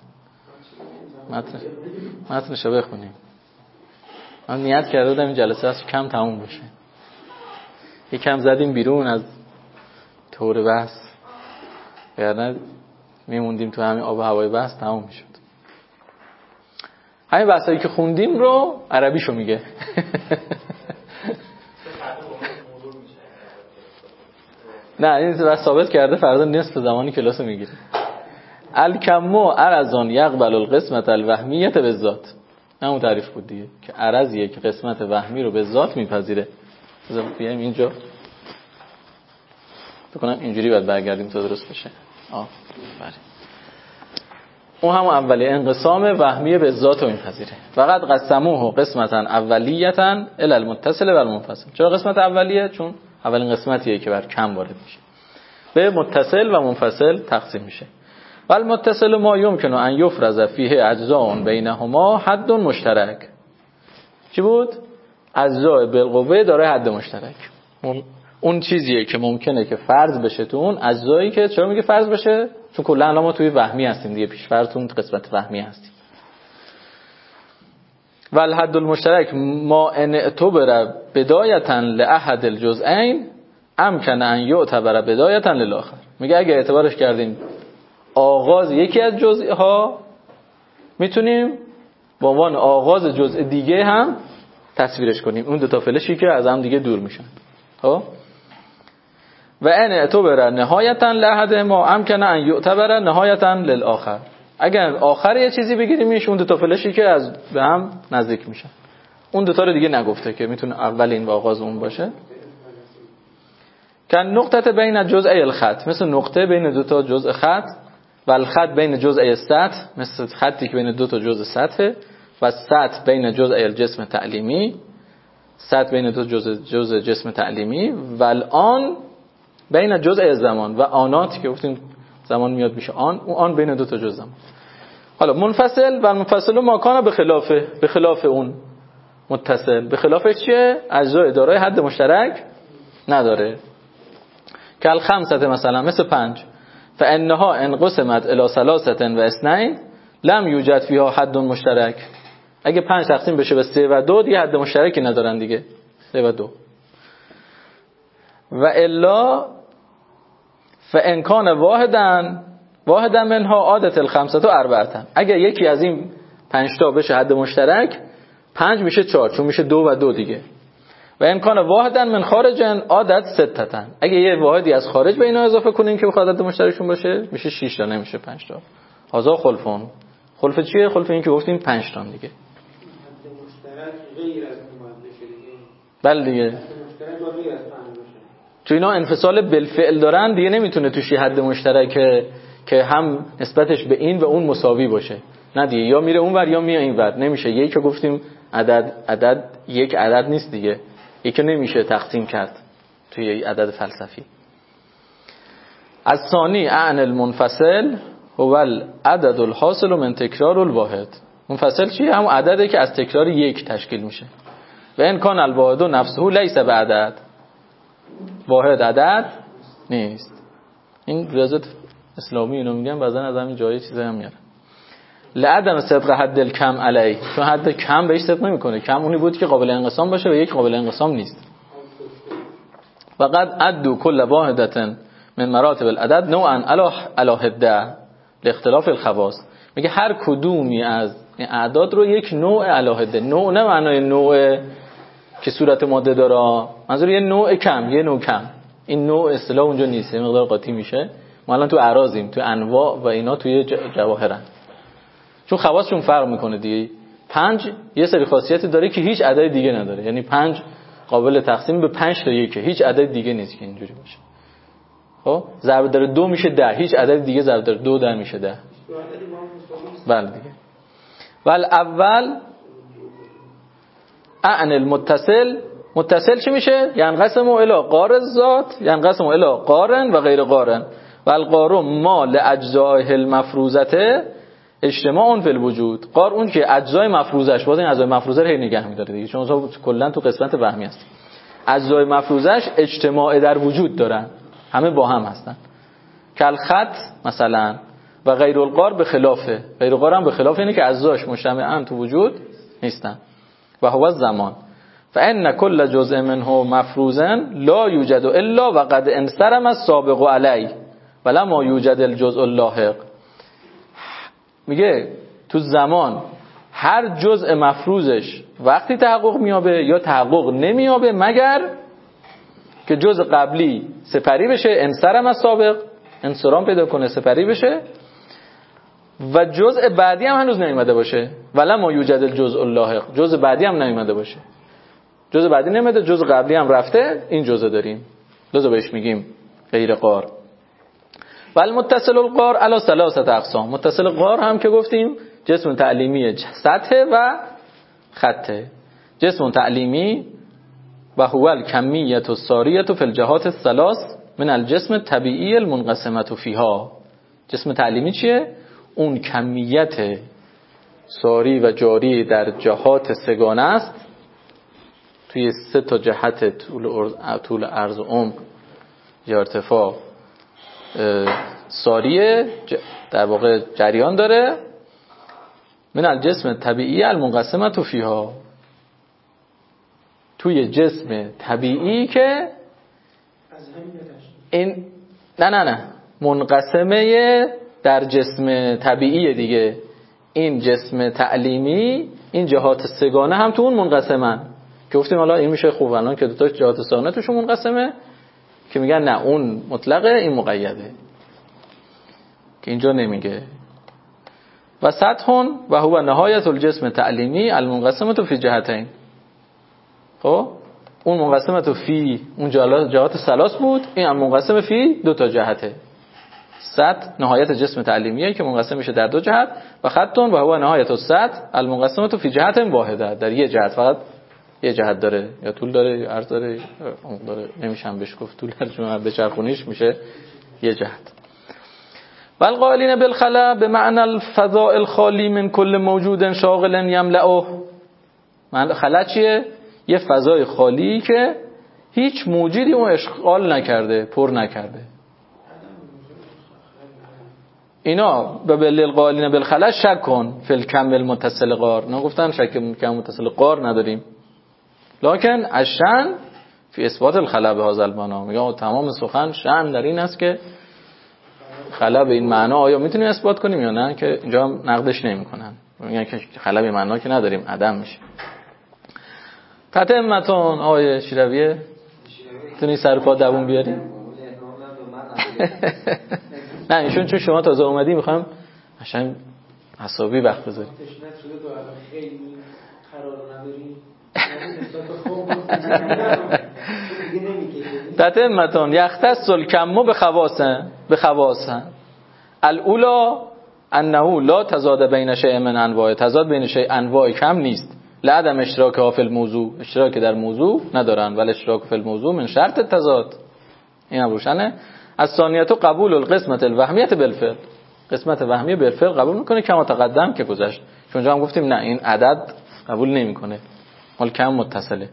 متنش رو بخونیم. من نیت کرده بودم این جلسه هست کم تموم بشه، یکم زدیم بیرون از طور بحث، یعنی میموندیم تو همین آب و هوای بحث تموم میشد. همین بحثایی که خوندیم رو عربیشو میگه. نه این بحث ثابت کرده فردا نصف زمانی کلاس میگیره. الکمو عرضان یقبل القسمت الوهمیه بالذات، همون تعریف بود دیگه که عرض یک قسمت وهمی رو به ذات میپذیره. بذار بیایم اینجا بکنم اینجوری باید برگردیم تا درست بشه. بله اون همون اولیه انقسام وهمی به ذات رو میپذیره. فقط قسموه قسمتا اولیتا الی المتصل و المنفصل. چرا قسمت اولیه؟ چون اولین قسمتیه که بر کم وارد میشه، به متصل و منفصل تقسیم میشه. والمتصل ما یمکن ان یفرض فیه اجزاء بینهما حد مشترک. چی بود؟ اجزاء بالقوه داره حد مشترک. اون چیزیه که ممکنه که فرض بشه تو اون اجزایی که، چرا میگه فرض بشه؟ چون کلا الان ما توی وهمی هستیم دیگه، پیش فرض اون قسمت وهمی هستیم. والحد المشترک ما ان اعتبر بدایتا لاحد الجزئین امکن ان یعتبر بدایتا للاخر. میگه اگه اعتبارش کردیم آغاز یکی از جزئها، میتونیم به عنوان آغاز جزء دیگه هم تصویرش کنیم، اون دو تا فلشی که از هم دیگه دور میشن. خب و ان اعتبر نهایتا لاحد ما امکن ان یعتبر نهایتا للاخر. اگر آخر یه چیزی بگیریم میشه اون دو تا فلشی که از به هم نزدیک میشن. اون دو تا رو دیگه نگفته که میتونه اول این و آغاز اون باشه. که نقطه بین جزئی الخط، مثل نقطه بین دو تا جزء خط، و الخط بین جزئی سطح، مثل خطی که بین دو تا جزء سطحه، و سطح بین جزئی الجسم تعلیمی، سطح بین دو جزء جسم تعلیمی، و الان بین جزئی زمان و آنات که گفتیم زمان میاد میشه آن بین دو تا جزء زمان. حالا منفصل و منفصل ما کان به خلاف اون متصل. به خلافش چیه؟ اجزای دارای حد مشترک نداره. که الخمسه مثلا مثل 5 فانها انقسمت الی 3 و 2 لم یوجد فیها حد مشترک. اگه 5 تقسیم بشه به 3 و 2 دیگه حد مشترکی ندارن دیگه، 3 و 2. و الا فان کان واحدا منها عادت الخمسه و 4. اگه یکی از این 5 تا بشه حد مشترک، 5 میشه 4 چون میشه 2 و 2 دیگه. و امکان واحدا من خارجن عادت 6. اگه یه واحدی از خارج به اینا اضافه کنیم که بخواد عدد مشترکشون باشه میشه 6 تا نمیشه 5 تا. هازا خلفون. خلف چیه؟ خلف این که گفتیم 5 تا دیگه. عدد مشترک غیر از مبادله دیگه. بله دیگه. عدد مشترک با غیر از 5 باشه. چون اینا انفصال بالفعل دارن دیگه نمیتونه توش حد مشترک که هم نسبتش به این و اون مساوی باشه. نه دیگه یا میره اونور یا میره اینور. نمیشه. یکی که گفتیم عدد یک عدد نیست دیگه. یکی نمیشه تقسیم کرد توی عدد فلسفی. از ثانی عن المنفصل هو العدد الحاصل من تکرار الواحد. منفصل چیه؟ همون عددی که از تکرار یک تشکیل میشه. و ان کان الواحد نفسه لیس بعدد. واحد عدد نیست. این ریاضت اسلامی اینو میگن، بعضن از همین جایی چیزا هم میاره. لعدم صدق حد الکم علی، چون حد کم بهش صدق نمیکنه. کم اونی بود که قابل انقسام باشه و یک قابل انقسام نیست. فقط عدو کل واحدة من مراتب العدد نوعا علی حده لاختلاف الخواص. میگه هر کدومی از این اعداد رو یک نوع علی حده. نوع نه معنای نوع که صورت ماده داره، منظور یه نوع کم، یه نوع کم. این نوع اصطلاح اونجا نیست، یه مقدار قاطی میشه. ما الان تو اعراضیم، تو انواع و اینا توی جواهرن، چون خواصشون فرق میکنه دیگه. 5 یه سری خاصیتی داره که هیچ عدد دیگه نداره. یعنی 5 قابل تقسیم به 5 تا 1، هیچ عدد دیگه نیست که اینجوری باشه. خب ضرب در 2 میشه 10، هیچ عدد دیگه ضرب در 2 در میشه 10. بله دیگه. ول اول اعن المتصل. متصل چی میشه؟ ینقسم الی قارن ذات، ینقسم الی قارن و غیر قارن. و القارن ما لاجزاء المفروضه اجتماع فی الوجود. غار اون که اجزای مفروضش، باز این اجزای مفروضه رو هی نگه می‌داره دیگه، چون کلا تو قسمت وهمی هست. اجزای مفروضش اجتماع در وجود دارن، همه با هم هستن. کل خط مثلا و غیر الغار به خلافه. غیر الغار هم به خلاف اینه که اجزاش مجتمعاً تو وجود نیستن. و هو الزمان فان كل جزء منه مفروضا لا يوجد الا وقد انصرم السابق علی ولما يوجد الجزء اللاحق. میگه تو زمان هر جزء مفروضش وقتی تحقق میابه یا تحقق نمیابه مگر که جزء قبلی سپری بشه، انصرم السابق، انصرام پیدا کنه، سپری بشه، و جزء بعدی هم هنوز نیومده باشه. ولما یوجد الجزء اللاحق، جزء بعدی هم نیومده باشه. جزء بعدی نمیاد، جزء قبلی هم رفته، این جزء داریم، لذا بهش میگیم غیر غار. و المتصل الغار علی ثلاثه اقسام. متصل غار هم که گفتیم جسم تعلیمی سطح و خطه. جسم تعلیمی و هو الکمیه الساریه فی الجهات الثلاث من الجسم الطبیعی المنقسمه فیها. جسم تعلیمی چیه؟ اون کمیت ساری و جاری در جهات سگانه است، توی 3 تا جهت طول عرض و عمق یا ارتفاع ساریه، در واقع جریان داره. من الجسم طبیعی المنقسمه فیها، توی جسم طبیعی که این نه منقسمه در جسم طبیعی دیگه. این جسم تعلیمی، این جهات سگانه هم تو اون منقسمن که گفتیم حالا این میشه خوب الان که دو تا جهات سگانه توشون منقسمه، که میگن نه اون مطلقه این مقیده، که اینجا نمیگه. و سطح و هو نهایت الجسم تعلیمی المنقسمه فی جهتین. خب اون منقسمه فی اون جهات ثلاث بود، این هم منقسم فی 2 تا جهته. سطح نهایت جسم تعلیمیه که منقسم میشه در 2 جهت، و خطون و هو نهایت السطح المنقسمه فی جهت واحده، در یه جهت، فقط یه جهت داره، یا طول داره یا عرض داره، عمق داره، نمیشم بهش گفت طول، چون بچرخونیش میشه یه جهت. والقائلین بالخلا بمعنى الفضاء الخالی من كل موجود شاغل یملأه. معنی خلا چیه؟ یه فضای خالی که هیچ موجودی اون اشغال نکرده، پر نکرده. اینا به للقائلین بالخلا شک کن فی الکم المتصل غار. نه گفتن شک کم متصل غار نداریم، لکن الشأن فی اثبات الخلا به هذا المعنی. میگه تمام سخن شأن در این است که خلا به این معنا آیا میتونیم اثبات کنیم یا نه، که اینجا هم نقدش نمیکنن، میگن که خلا به معنا که نداریم، عدم میشه. تتمتون آیه شیرویه تونی سر پا دووم بیاری؟ نه ایشون چون شما تازه اومدی میخوام قشنگ حسابی وقت بذاری. تتمتون یختص الکم به خواصه الاولا انه لا تضاد بین شیء من انواع. تضاد بین شیء انواع کم نیست. لعدم اشتراک ها فی الموضوع، اشتراک در موضوع ندارن، ولی اشتراک فی الموضوع من شرط تضاد. این هم روشنه. از ثانیت قبول القسمت الوهمیت بالفعل. قسمت وهمی بالفعل قبول میکنه کما تقدم که گذشت، چون اونجا هم گفتیم نه این عدد قبول نمیکنه، مال کم متصله.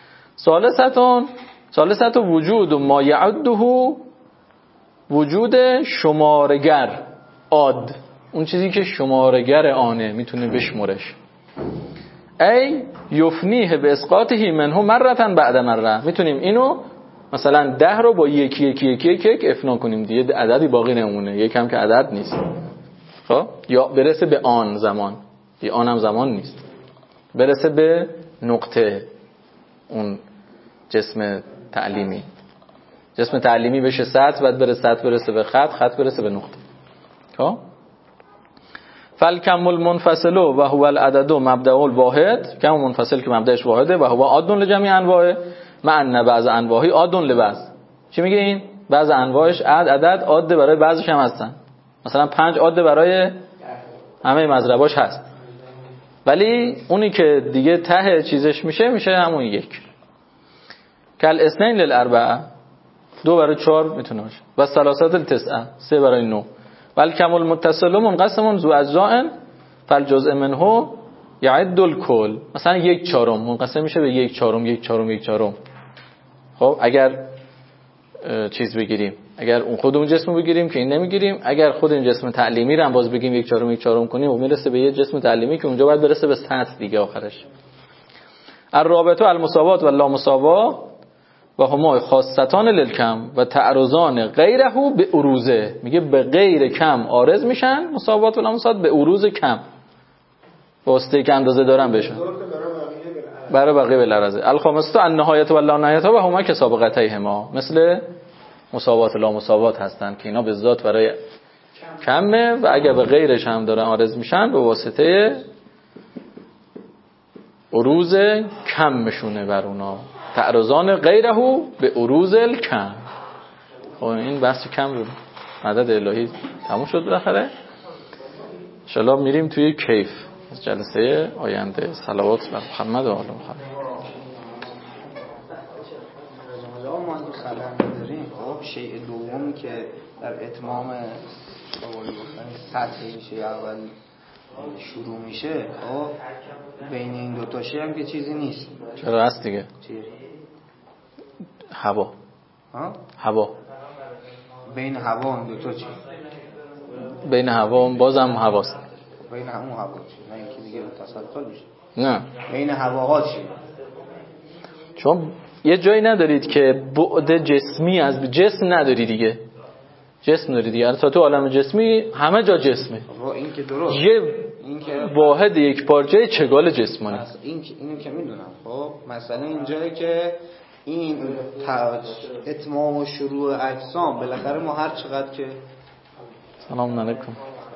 ثالثت وجود ما یعده، وجود شمارگر، عاد، اون چیزی که شمارگر آنه میتونه بشمرش. ای یفنیه به اسقاطه منه مرتن بعد مره. میتونیم اینو مثلا 10 رو با یکی افنا کنیم دیگه، عددی باقی نمونه، یکم که عدد نیست. خب یا برسه به آن زمان، یه آن هم زمان نیست، برسه به نقطه اون جسم تعلیمی. جسم تعلیمی بشه سطح، بعد بره سطح برسه به خط، خط برسه به نقطه. خب فالکم المنفصل و هو العدد مبدأ الواحد. کم منفصل که مبدأش واحده، و هو عاد لجمیع انواع مع ان بعض انواعی عاد لبعض. چی میگه این؟ بعض انواعش عدد عاد برای بعضش هم هستن، مثلا 5 عاد برای همه مضرباش هست، ولی اونی که دیگه ته چیزش میشه همون یک. کل اثنین للاربعه، 2 برای 4 میتونه باشه، و ثلاثه للتسعه، 3 برای 9. بل کمال متصل منقسم ذو اجزاء فالجزء منه یعد الکل، مثلا 1/4 منقسم میشه به 1/4. خب اگر چیز بگیریم، اگر اون خود اون جسم بگیریم که این نمیگیریم، اگر خود این جسم تعلیمی رو هم باز بگیم 1/4 کنیم و میرسه به یه جسم تعلیمی که اونجا باید برسه به سطح دیگه آخرش. الرابطه المساوات و لا مساوا و هما خاصتان للکم و تعرضان غیره به اروزه. میگه به غیر کم عارض میشن مساوات و لا مساوات به اروز کم، واسطه که اندازه دارن بهشون برای بقیه بالعرضه. الخامسه النهایت و لا نهایت و هما که سابقتیهما، مثل مساوات و لا مساوات هستن که اینا به ذات برای کمه و اگر به غیرش هم دارن عارض میشن به واسطه اروز کمشونه بر اونا. تعرضان غیره به اروز الکم. خب این بحث کم رو مدد الهی تموم شد بالاخره. ان شاء الله میریم توی کیف از جلسه آینده. صلوات بر محمد و آل محمد. ما این خلل داریم. خب شیء دومی که در اتمام سطحی میشه اول شروع میشه، خب بین این دو تا شیء هم که چیزی نیست. چرا هست دیگه؟ چی؟ هوا. هوا. بین هوا اون دو تا چی؟ بین هوا بازم هواست. بین همون هوا چی؟ نه اینکه دیگه تصادف میشه. نه. بین هواها چی؟ چون یه جایی ندارید که بعد جسمی از جسم نداری دیگه. جسم داری دیگه. تا تو عالم جسمی همه جا جسمه. این که درست. یه واحد یک پارچه چگال جسمانی. اینو که میدونم. خب مثلا اینجایی که این اتمام و شروع اجسام بالاخره ما هر چقدر که سلام علیکم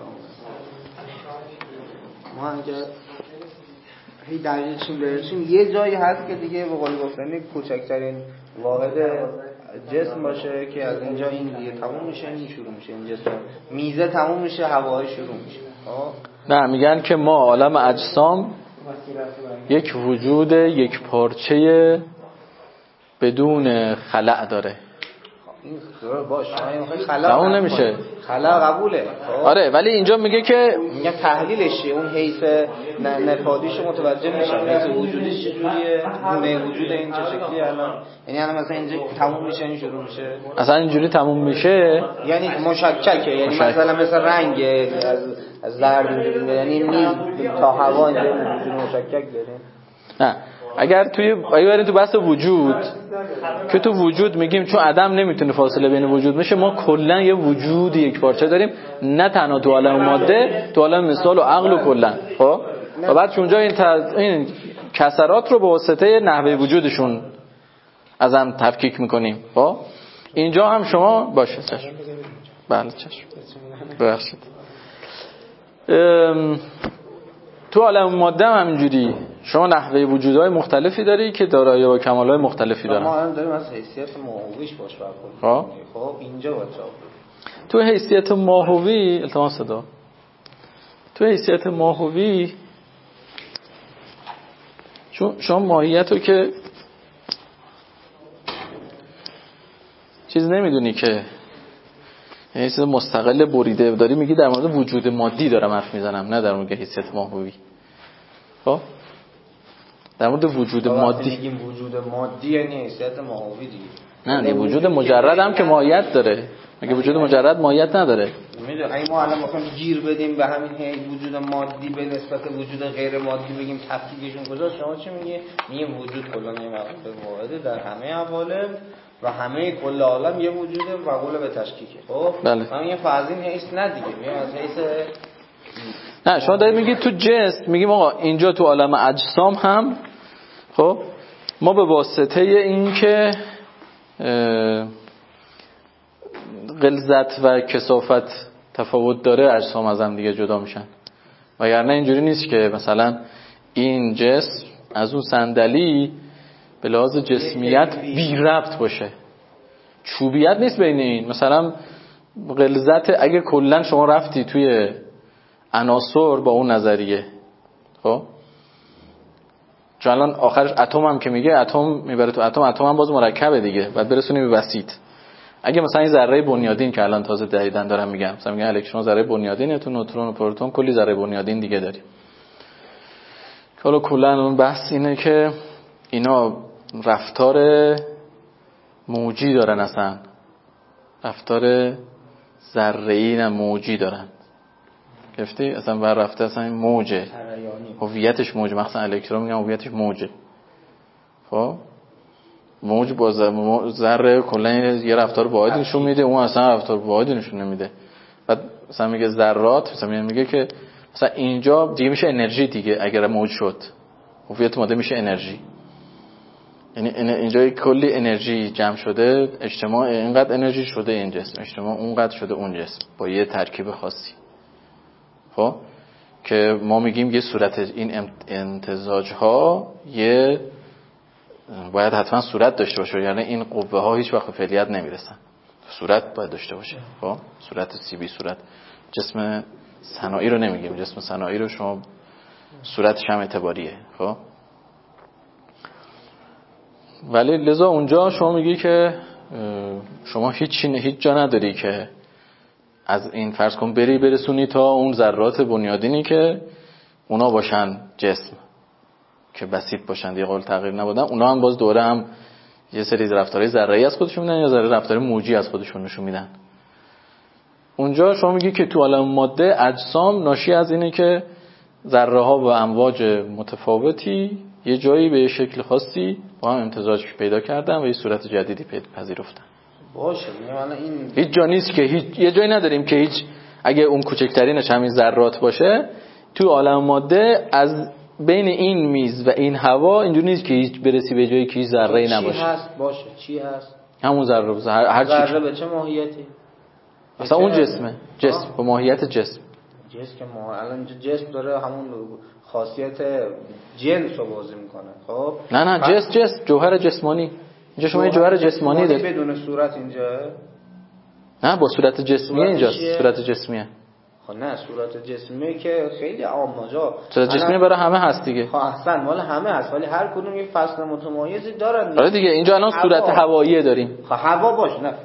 ما اگر هی دقیقشیم برسیم یه جایی هست که دیگه به قول گفتنی کوچکترین واحد جسم باشه که از اینجا این دیگه تموم میشه، این شروع میشه، این جسم میزه تموم میشه، هوای شروع میشه. نه میگن که ما عالم اجسام یک وجود یک پارچه بدون خلأ داره. این باشه خلأ نمیشه. خلأ قبوله. آره ولی اینجا میگه که میگن تحلیلش چیه، اون حیث نفادیشو متوجه میشن، حیث وجودش چجوریه، گونه وجود این چه شکلیه الان. یعنی الان مثلا اینجا تموم میشه این شروع میشه، اصلا اینجوری تموم میشه یعنی مشککه، یعنی مثلا مثل رنگ از زرد یعنی میز تا هوا اینجا وجود مشکک داره. نه اگر بریم تو بحث وجود که تو وجود میگیم چون عدم نمیتونه فاصله بین وجود بشه، ما کلا یه وجود یک پارچه داریم، نه تنها تو عالم ماده، تو عالم مثال و عقل و کلا. خب و بعد اونجا این کسرات رو به واسطه نحوه وجودشون از هم تفکیک میکنیم. خب اینجا هم شما باشه چشم. بله چشم. ببخشید. تو عالم ماده هم همینجوری شما نحوه وجودهای مختلفی داری که دارایی و کمالهای مختلفی دارن. ما الان داریم از حیثیت ماهویش باش برخورد. خب اینجا باید تو حیثیت ماهوی التماس صدا. تو حیثیت ماهوی چون شما ماهیت رو که چیز نمیدونی که یعنی چیز مستقل بریده داری، میگی در مورد وجود مادی دارم حرف میزنم، نه در مورد حیثیت ماهوی. خب در مورد وجود مادی میگیم وجود مادی یعنی حیثیت ماهوی دیگه. نه وجود مجرد هم که ماهیت داره. مگه وجود مجرد ماهیت نداره؟ میدونی اگه ما الان بخوایم گیر بدیم به همین وجود مادی به نسبت وجود غیر مادی بگیم تفکیکشون کجا، شما چی میگی؟ میگیم وجود کلا یه واحده در همه عوالم و همه کل عالم یه وجوده و قول به تشکیکه. خب بله. من یه فرضین حیث نه دیگه، میگم از حیث نه شما دارید میگید تو جسم، میگیم آقا اینجا تو عالم اجسام هم خب ما به واسطه این که غلظت و کثافت تفاوت داره اجسام از هم دیگه جدا میشن، وگرنه اینجوری نیست که مثلا این جسم از اون صندلی به لحاظ جسمیت بی ربط باشه. چوبیت نیست بین این. مثلا غلظت اگه کلا شما رفتی توی عناصر با اون نظریه، خب چون الان آخرش اتم هم که میگه اتم میبره تو اتم هم باز مرکبه دیگه، بعد برسونی به بسیط. اگه مثلا این ذره بنیادین که الان تازه جدیدن دارم میگم، مثلا میگن الکترون ذره بنیادینه، تو نوترون و پروتون کلی ذره بنیادین دیگه داریم. حالا کلا اون بحث اینه که اینا رفتار موجی دارن، اصلا رفتار ذره‌ای نه موجی دارن. گفتی اصلا بر رفته اصلا این موجه، هویتش موجه، مثلا الکترون میگم هویتش موجه. خب موج با ذره کلا یه رفتار واحد نشون میده، اون اصلا رفتار واحد نشون نمیده. بعد مثلا میگه ذرات، مثلا میگه که مثلا اینجا دیگه میشه انرژی دیگه، اگر موج شد هویت ماده میشه انرژی. یعنی اینجا کلی انرژی جمع شده، اجتماع اینقدر انرژی شده این جسم، اجتماع اونقدر شده اون جسم با یه ترکیب خاصی. خب که ما میگیم یه صورت این امتزاج ها یه باید حتما صورت داشته باشه، یعنی این قوه ها هیچ وقت به فعلیت نمیرسن، صورت باید داشته باشه. خب صورت سی بی صورت، جسم صناعی رو نمیگیم، جسم صناعی رو شما صورتش هم اعتباریه. خب ولی لذا اونجا شما میگی که شما هیچ جا نداری که از این فرض کن برسونی تا اون ذرات بنیادینی که اونا باشن جسم، که بسیط باشن دیگه قابل تغییر نبودن، اونا هم باز دوره هم یه سری رفتارهای ذره‌ای از خودشون میدن یا رفتار موجی از خودشون نشون میدن. اونجا شما میگی که تو عالم ماده اجسام ناشی از اینه که ذره ها با امواج متفاوتی یه جایی به شکل خاصی با هم امتزاج پیدا کردن و یه صورت جدیدی پذیرفتن. باشه میگم این هیچ جا نیست که یه جایی نداریم که هیچ، اگه اون کوچکترینش همین ذرات باشه تو عالم ماده از بین این میز و این هوا اینجوری نیست که هیچ برسی به جایی که هیچ ذره‌ای نباشه. چی هست باشه چی هست؟ همون ذره، هر چی ذره به چه ماهیتی؟ مثلا اون جسمه، جسم به ماهیت جسم که ما الان جسم داره همون خاصیت جنس رو بازی میکنه. خب نه جسم جوهر جسمانی، اینجا شما یه جوهر جسمانی دارید بدون صورت اینجا، نه با صورت جسمیه اینجاست، صورت جسمیه. خب نه صورت جسمی که خیلی عامه جا صورت جسمی برای همه هست دیگه. خب احسن مال همه هست، ولی هر کدوم یه فصل متمایزی دارن. آره دیگه اینجا الان صورت هوایی داریم. خب هوا باشه، نه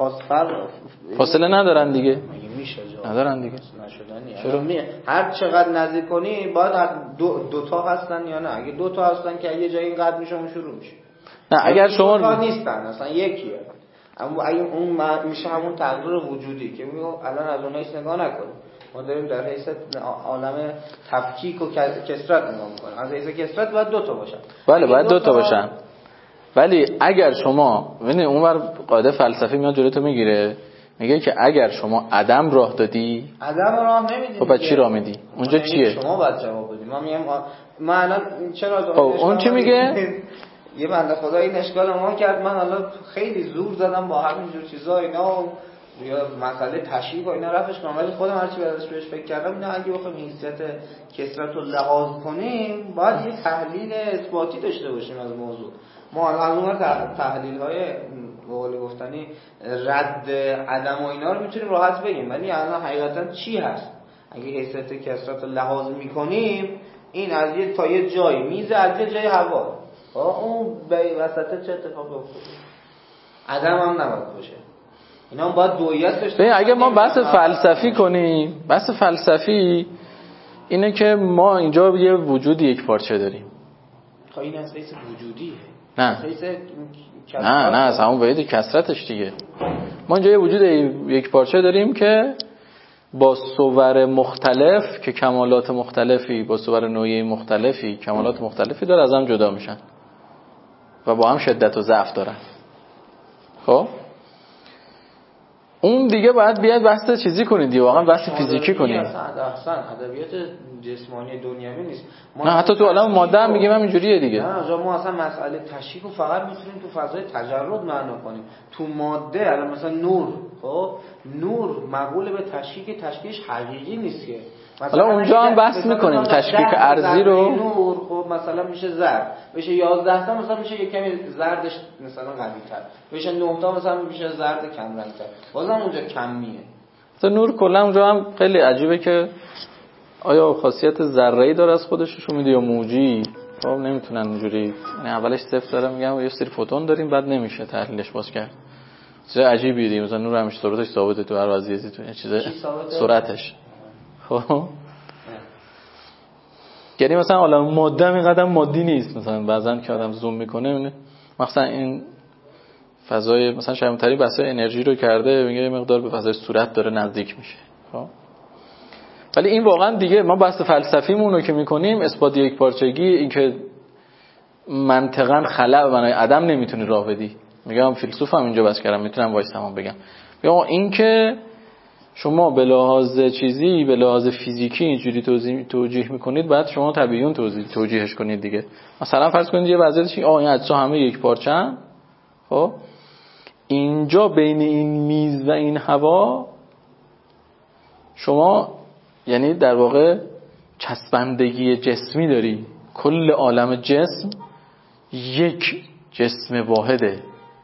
فاصله ندارن دیگه. میشه جا ندارن دیگه. نشدنی. چرا هر چقدر نزدیک کنی باید دو تا هستن یا نه؟ اگه دو تا هستن که یه جایی قطع میشه اون شروع میشه. نه اگر شما دو تا نیستن اصلا یکیه، اما اگه اون میشه همون تغییر وجودی که میگم الان از اونها هیچ نگاه نکنیم، ما داریم در حیث عالم تفکیک و کثرت نگاه میکنیم. از حیث کثرت باید دو تا باشن. بله باید دو تا باشن. ولی اگر شما ببینید اونور قاعده فلسفی میاد جلوتو میگیره، میگه که اگر شما عدم راه دادی، عدم راه نمیدی، خب چی راه میدی؟ اونجا چیه؟ شما باید جواب بدید. ما میگم من الان چرا اون چی میگه؟ یه بنده خدا این اشکال ما کرد، من حالا خیلی زور زدم با همین جور چیزا اینا یا مسئله تشریح و اینا رفتش کنم، ولی خودم هرچی بعدش بهش فکر کردم اینا اگه بخوایم حیثیت کثرت رو لحاظ کنیم باید یه تحلیل اثباتی داشته باشیم از موضوع. ما از اون تحلیل‌های به قول گفتنی رد عدم و اینا رو میتونیم راحت بگیم، ولی الان حقیقتا چی هست؟ اگه حیثیت کثرت رو لحاظ میکنیم این از یه تا یه جای میز از یه جای هوا، اون به وسط چه اتفاقی افتاده؟ عدم هم نباید باشه. اینا هم باید دویت داشته باشه. اگه ما بحث فلسفی کنیم، بحث فلسفی اینه که ما اینجا یه وجود یک پارچه داریم. تا این از حیث وجودیه. نه نه از همون باید کثرتش دیگه. ما اینجا یه وجود یک پارچه داریم که با صور مختلف که کمالات مختلفی، با صور نوعی مختلفی کمالات مختلفی داره، از هم جدا میشن و با هم شدت و ضعف دارن. خب اون دیگه باید بیاد بحث چیزی کنید دیگه، واقعا بحث فیزیکی کنید. احسن ادبیات جسمانی دنیوی نیست. نه حتی تو عالم ماده هم میگیم همینجوریه دیگه. نه ما اصلا مسئله تشریح رو فقط میتونیم تو فضای تجرد معنا کنیم. تو ماده الان مثلا نور، خب نور مقبول به تشکیلش حقیقی نیست که. حالا اونجا هم بحث میکنیم تشکیک ارضی رو. نور خب مثلا میشه زرد، بشه 11 تا مثلا میشه یک کمی زردش مثلا قوی تر، بشه 9 تا مثلا میشه زرد کم رنگ تر، بازم اونجا کمیه. مثلا نور کلا اونجا هم خیلی عجیبه که آیا خاصیت ذره‌ای داره از خودش نشون میده یا موجی. خب نمیتونن اینجوری، یعنی اولش صفر داره میگم یه سری فوتون داریم بعد نمیشه تحلیلش باز کرد. چیز عجیبیه دیگه. مثلا نور همیشه سرعتش ثابته تو هر وضعیتی، تو این چیز سرعتش. خب یعنی مثلا حالا ماده هم اینقدر مادی نیست. مثلا بعضن که آدم زوم میکنه مثلا این فضای مثلا شرمتری بحثای انرژی رو کرده، میگه یه مقدار به فضای صورت داره نزدیک میشه. خب ولی این واقعا دیگه ما بحث فلسفیمون رو که میکنیم، اثبات یک پارچگی، این که منطقاً خلأ و بنای عدم نمیتونی راه بدی. میگم فیلسوفم اینجا بس کردم، میتونم وایسام بگم یا این که شما به لحاظ چیزی، به لحاظ فیزیکی اینجوری توجیه میکنید، بعد شما طبیعیون توجیهش کنید دیگه. مثلا فرض کنید یه وضعیتش این اجزا همه یک پارچه ان، خب اینجا بین این میز و این هوا شما یعنی در واقع چسبندگی جسمی داری. کل عالم جسم یک جسم واحده،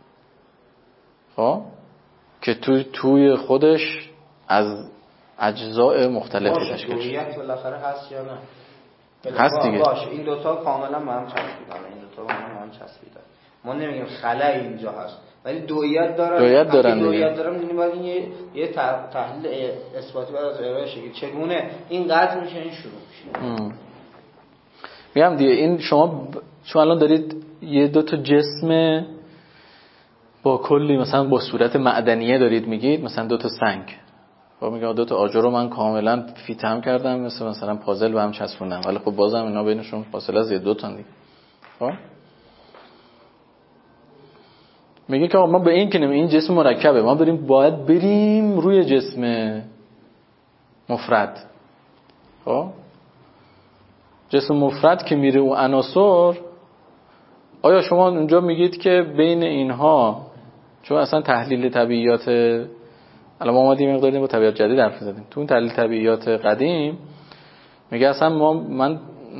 خب که توی خودش از اجزاء مختلفی تشکیل شده. هویت بالاخره هست یا نه؟ هست دیگه. باشه این دوتا کاملا با هم چسبیدن، این دوتا با هم چسبیدن. ما نمیگیم خلأ اینجا هست، ولی دویت دارن. دویت دارن یعنی باید این یه تحلیل اثباتی بعد از ارائه شه که چگونه این قطع میشه این شروع میشه. میگم دیگه این شما الان دارید یه دو تا جسم با کلی مثلا با صورت معدنیه دارید میگید، مثلا دو تا سنگ، خب میگم دو تا آجر رو من کاملا فیتم کردم مثلا پازل به هم چسبوندم، ولی خب بازم اینا بینشون فاصله از دو تا دیگه. خب میگه که ما به این که این جسم مرکبه، ما باید بریم روی جسم مفرد. خب جسم مفرد که میره اون عناصر، آیا شما اونجا میگید که بین اینها، چون اصلا تحلیل طبیعیات الان ما اومدیم مقداری با طبیعت جدید حرف زدیم، تو اون تحلیل طبیعیات قدیم میگه اصلا من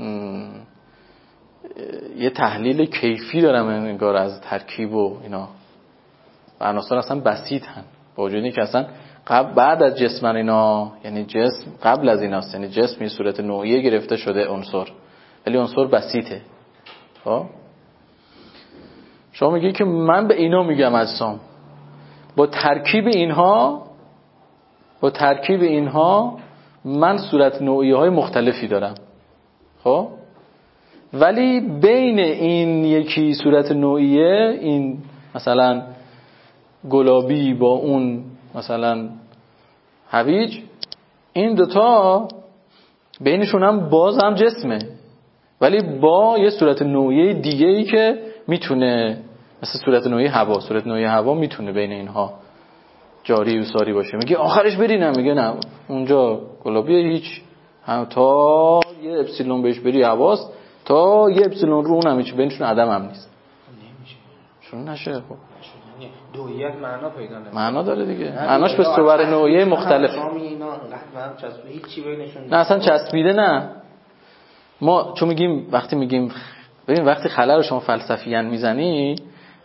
یه تحلیل کیفی دارم انگار از ترکیب و اینا و عناصر اصلا بسیطن، با وجودی که اصلا بعد از جسم اینا، یعنی جسم قبل از ایناست، یعنی جسم این صورت نوعیه گرفته شده عنصر، ولی عنصر بسیطه. خب شما میگی که من به اینا میگم اجسام، با ترکیب اینها من صورت نوعیه های مختلفی دارم. خب ولی بین این یکی صورت نوعیه، این مثلا گلابی با اون مثلا هویج، این دوتا بینشون هم باز هم جسمه، ولی با یه صورت نوعیه دیگه ای که میتونه مثل صورت نوعیه هوا میتونه بین اینها جاری و ساری باشه. میگه آخرش برینم، میگه نه اونجا گلابیه، هیچ هم تا یه اپسیلون بهش بری هواست، تا یه اپسیلون رو اون هم هیچ، بینشون عدم هم نیست. نمیشه چون نشه. خب دویت معنا پیدا نمیکنه. معنا داره دیگه، معناش به صور نوعیه مختلف. شما میگی اینا انقدر هم چسبیده هیچی بینشون نه اصلا چسبیده نه. ما چون میگیم ببین وقتی خلا رو شما فلسفیاً میزنی،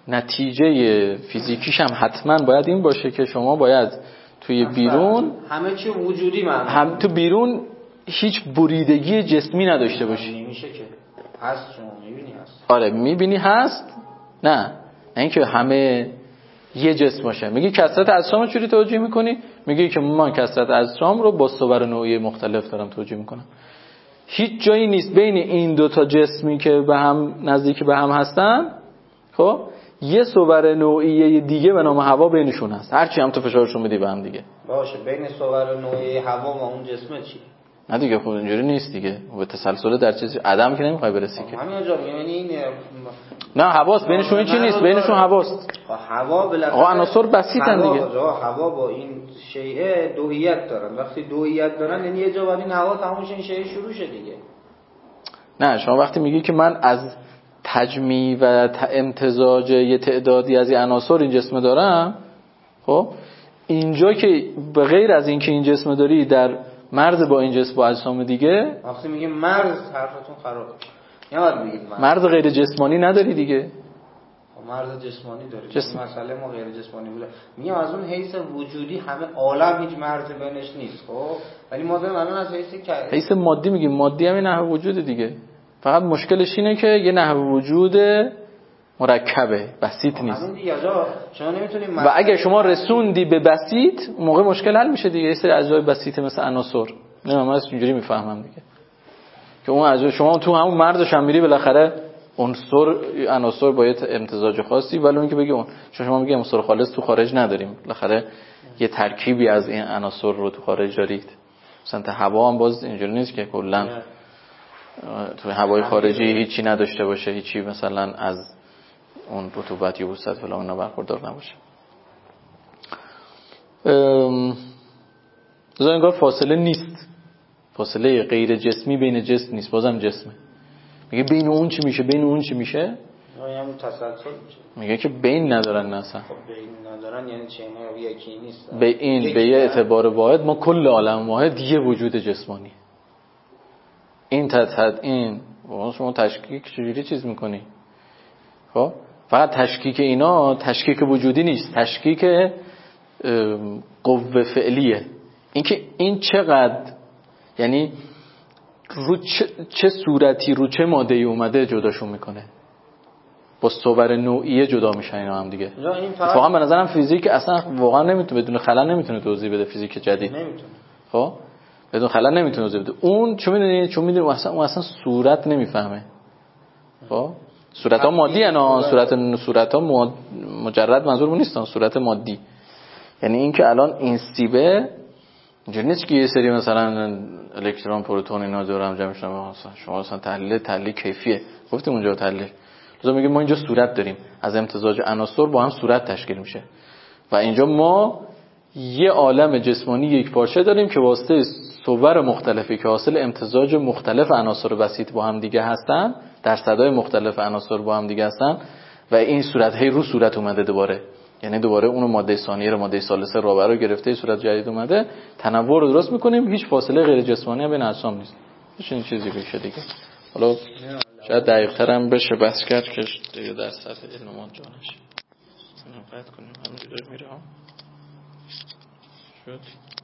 نتیجه فیزیکیش هم حتما باید این باشه که شما باید توی بیرون همه چی وجودی هم تو بیرون هیچ بریدگی جسمی نداشته باشی. نمیشه که هست، شما میبینی هست. آره میبینی هست، نه اینکه همه یه جسم باشه. میگی کثرت اجسام رو چوری توجیه میکنی؟ میگی که من کثرت اجسام رو با صور نوعی مختلف دارم توجیه میکنم. هیچ جایی نیست بین این دوتا جسمی که به هم نزدیک به هم هستن، خب یه صور نوعی دیگه به نام هوا بینشون هست، هرچی هم تو فشارشون بدی به هم دیگه باشه. بین صور نوعی هوا و اون جسمه چی؟ نه دیگه خب اینجوری نیست دیگه، به تسلسل در چیزی عدم که نمیخوای برسی که. همین جا یعنی این نه حواس بینشون هیچی نیست، بینشون هواست. هوا بالاخره آقا عناصر بسیطن دیگه. هوا با این شیء دویت دارن، وقتی دویت دارن یعنی یه جا بعد این هوا تموم شه، این شیء شروع شه دیگه. نه شما وقتی میگی که من از تجمیع و امتزاج یه تعدادی از این عناصر این جسم دارم، خب اینجا که به غیر از این که این جسم داری در مرز با این جسم با اجسام دیگه، وقتی میگیم مرز حرفتون خراب میشه. نباید بگید مرز غیر جسمانی نداری دیگه. مرز جسمانی داری. مسئله ما غیر جسمانی بوده. میگم از اون حیث وجودی همه عالم هیچ مرز بینش نیست، خب ولی ما داریم الان از حیث مادی میگیم. مادی هم نحو وجود دیگه، فقط مشکلش اینه که یه نحو وجود مرکبه، بسیط نیست. شما نمیتونید و اگه شما رسوندی به بسیط، موقع مشکل حل میشه دیگه. یه سری اجزای بسیط مثل عناصر، نه من اینجوری میفهمم دیگه، که اون اجزا شما تو همون مرزش هم میری بالاخره عناصر با یه امتزاج خاصی، ولی اون که بگی اون شما میگی عنصر خالص تو خارج نداریم، بالاخره یه ترکیبی از این عناصر رو تو خارج دارید. مثلا تا هوا هم باز اینجوری نیست که کلا تو هوای خارجی هیچی نداشته باشه، هیچی مثلا از اون رطوبت یا وسط فلان اینا برخوردار نباشه. انگار فاصله نیست، فاصله غیر جسمی بین جسم نیست، بازم جسمه. میگه بین اون چی میشه، بین اون چی میشه، همون تسلسل میشه. میگه که بین ندارن نه اصلا. خب بین ندارن یعنی چه اینا یکی نیست. به این به یه اعتبار واحد ما کل عالم واحد یه وجود جسمانی. این شما تشکیک چجوری چیز میکنی؟ خب فقط تشکیک اینا تشکیک وجودی نیست، تشکیک قوه فعلیه. اینکه این چقدر، یعنی رو چه صورتی رو چه ماده‌ای اومده جداشون میکنه، با صور نوعیه جدا میشن اینا هم دیگه. واقعا به نظرم فیزیک اصلا واقعا نمیتونه بدون خلل نمیتونه توضیح بده، فیزیک جدید نمیتونه. خب بدون خلل نمیتونه توضیح بده. اون چون میدونی اون اصلا صورت نمیفهمه. خب صورت ها مادی انا، صورت ها مجرد منظورمون نیستن، صورت مادی. یعنی این که الان این سیبه اینجوری نیست که یه سری مثلا الکترون پروتون اینا دور هم جمع شدن، شما مثلا تحلیل کیفیه گفتیم اونجا تحلیل لازم میگیم ما اینجا صورت داریم، از امتزاج عناصر با هم صورت تشکیل میشه و اینجا ما یه عالم جسمانی یک پارچه داریم که واسطه صور مختلفی که حاصل امتزاج مختلف عناصر بسیط با هم دیگه هستن، درصدهای مختلف عناصر با هم دیگه هستن و این صورت هی رو صورت اومده دوباره، یعنی دوباره اونو ماده ثانیه رو ماده ثالثه رابعه رو گرفته صورت جدید اومده، تنوع رو درست میکنیم، هیچ فاصله غیر جسمانی بین اجسام نیست. این چیزی بشه دیگه. حالا شاید دقیق تر هم بشه بحث کرد که دیگه در سطح علم ما جا نشه. اینو قطع کنیم همینجوری میره ها. شد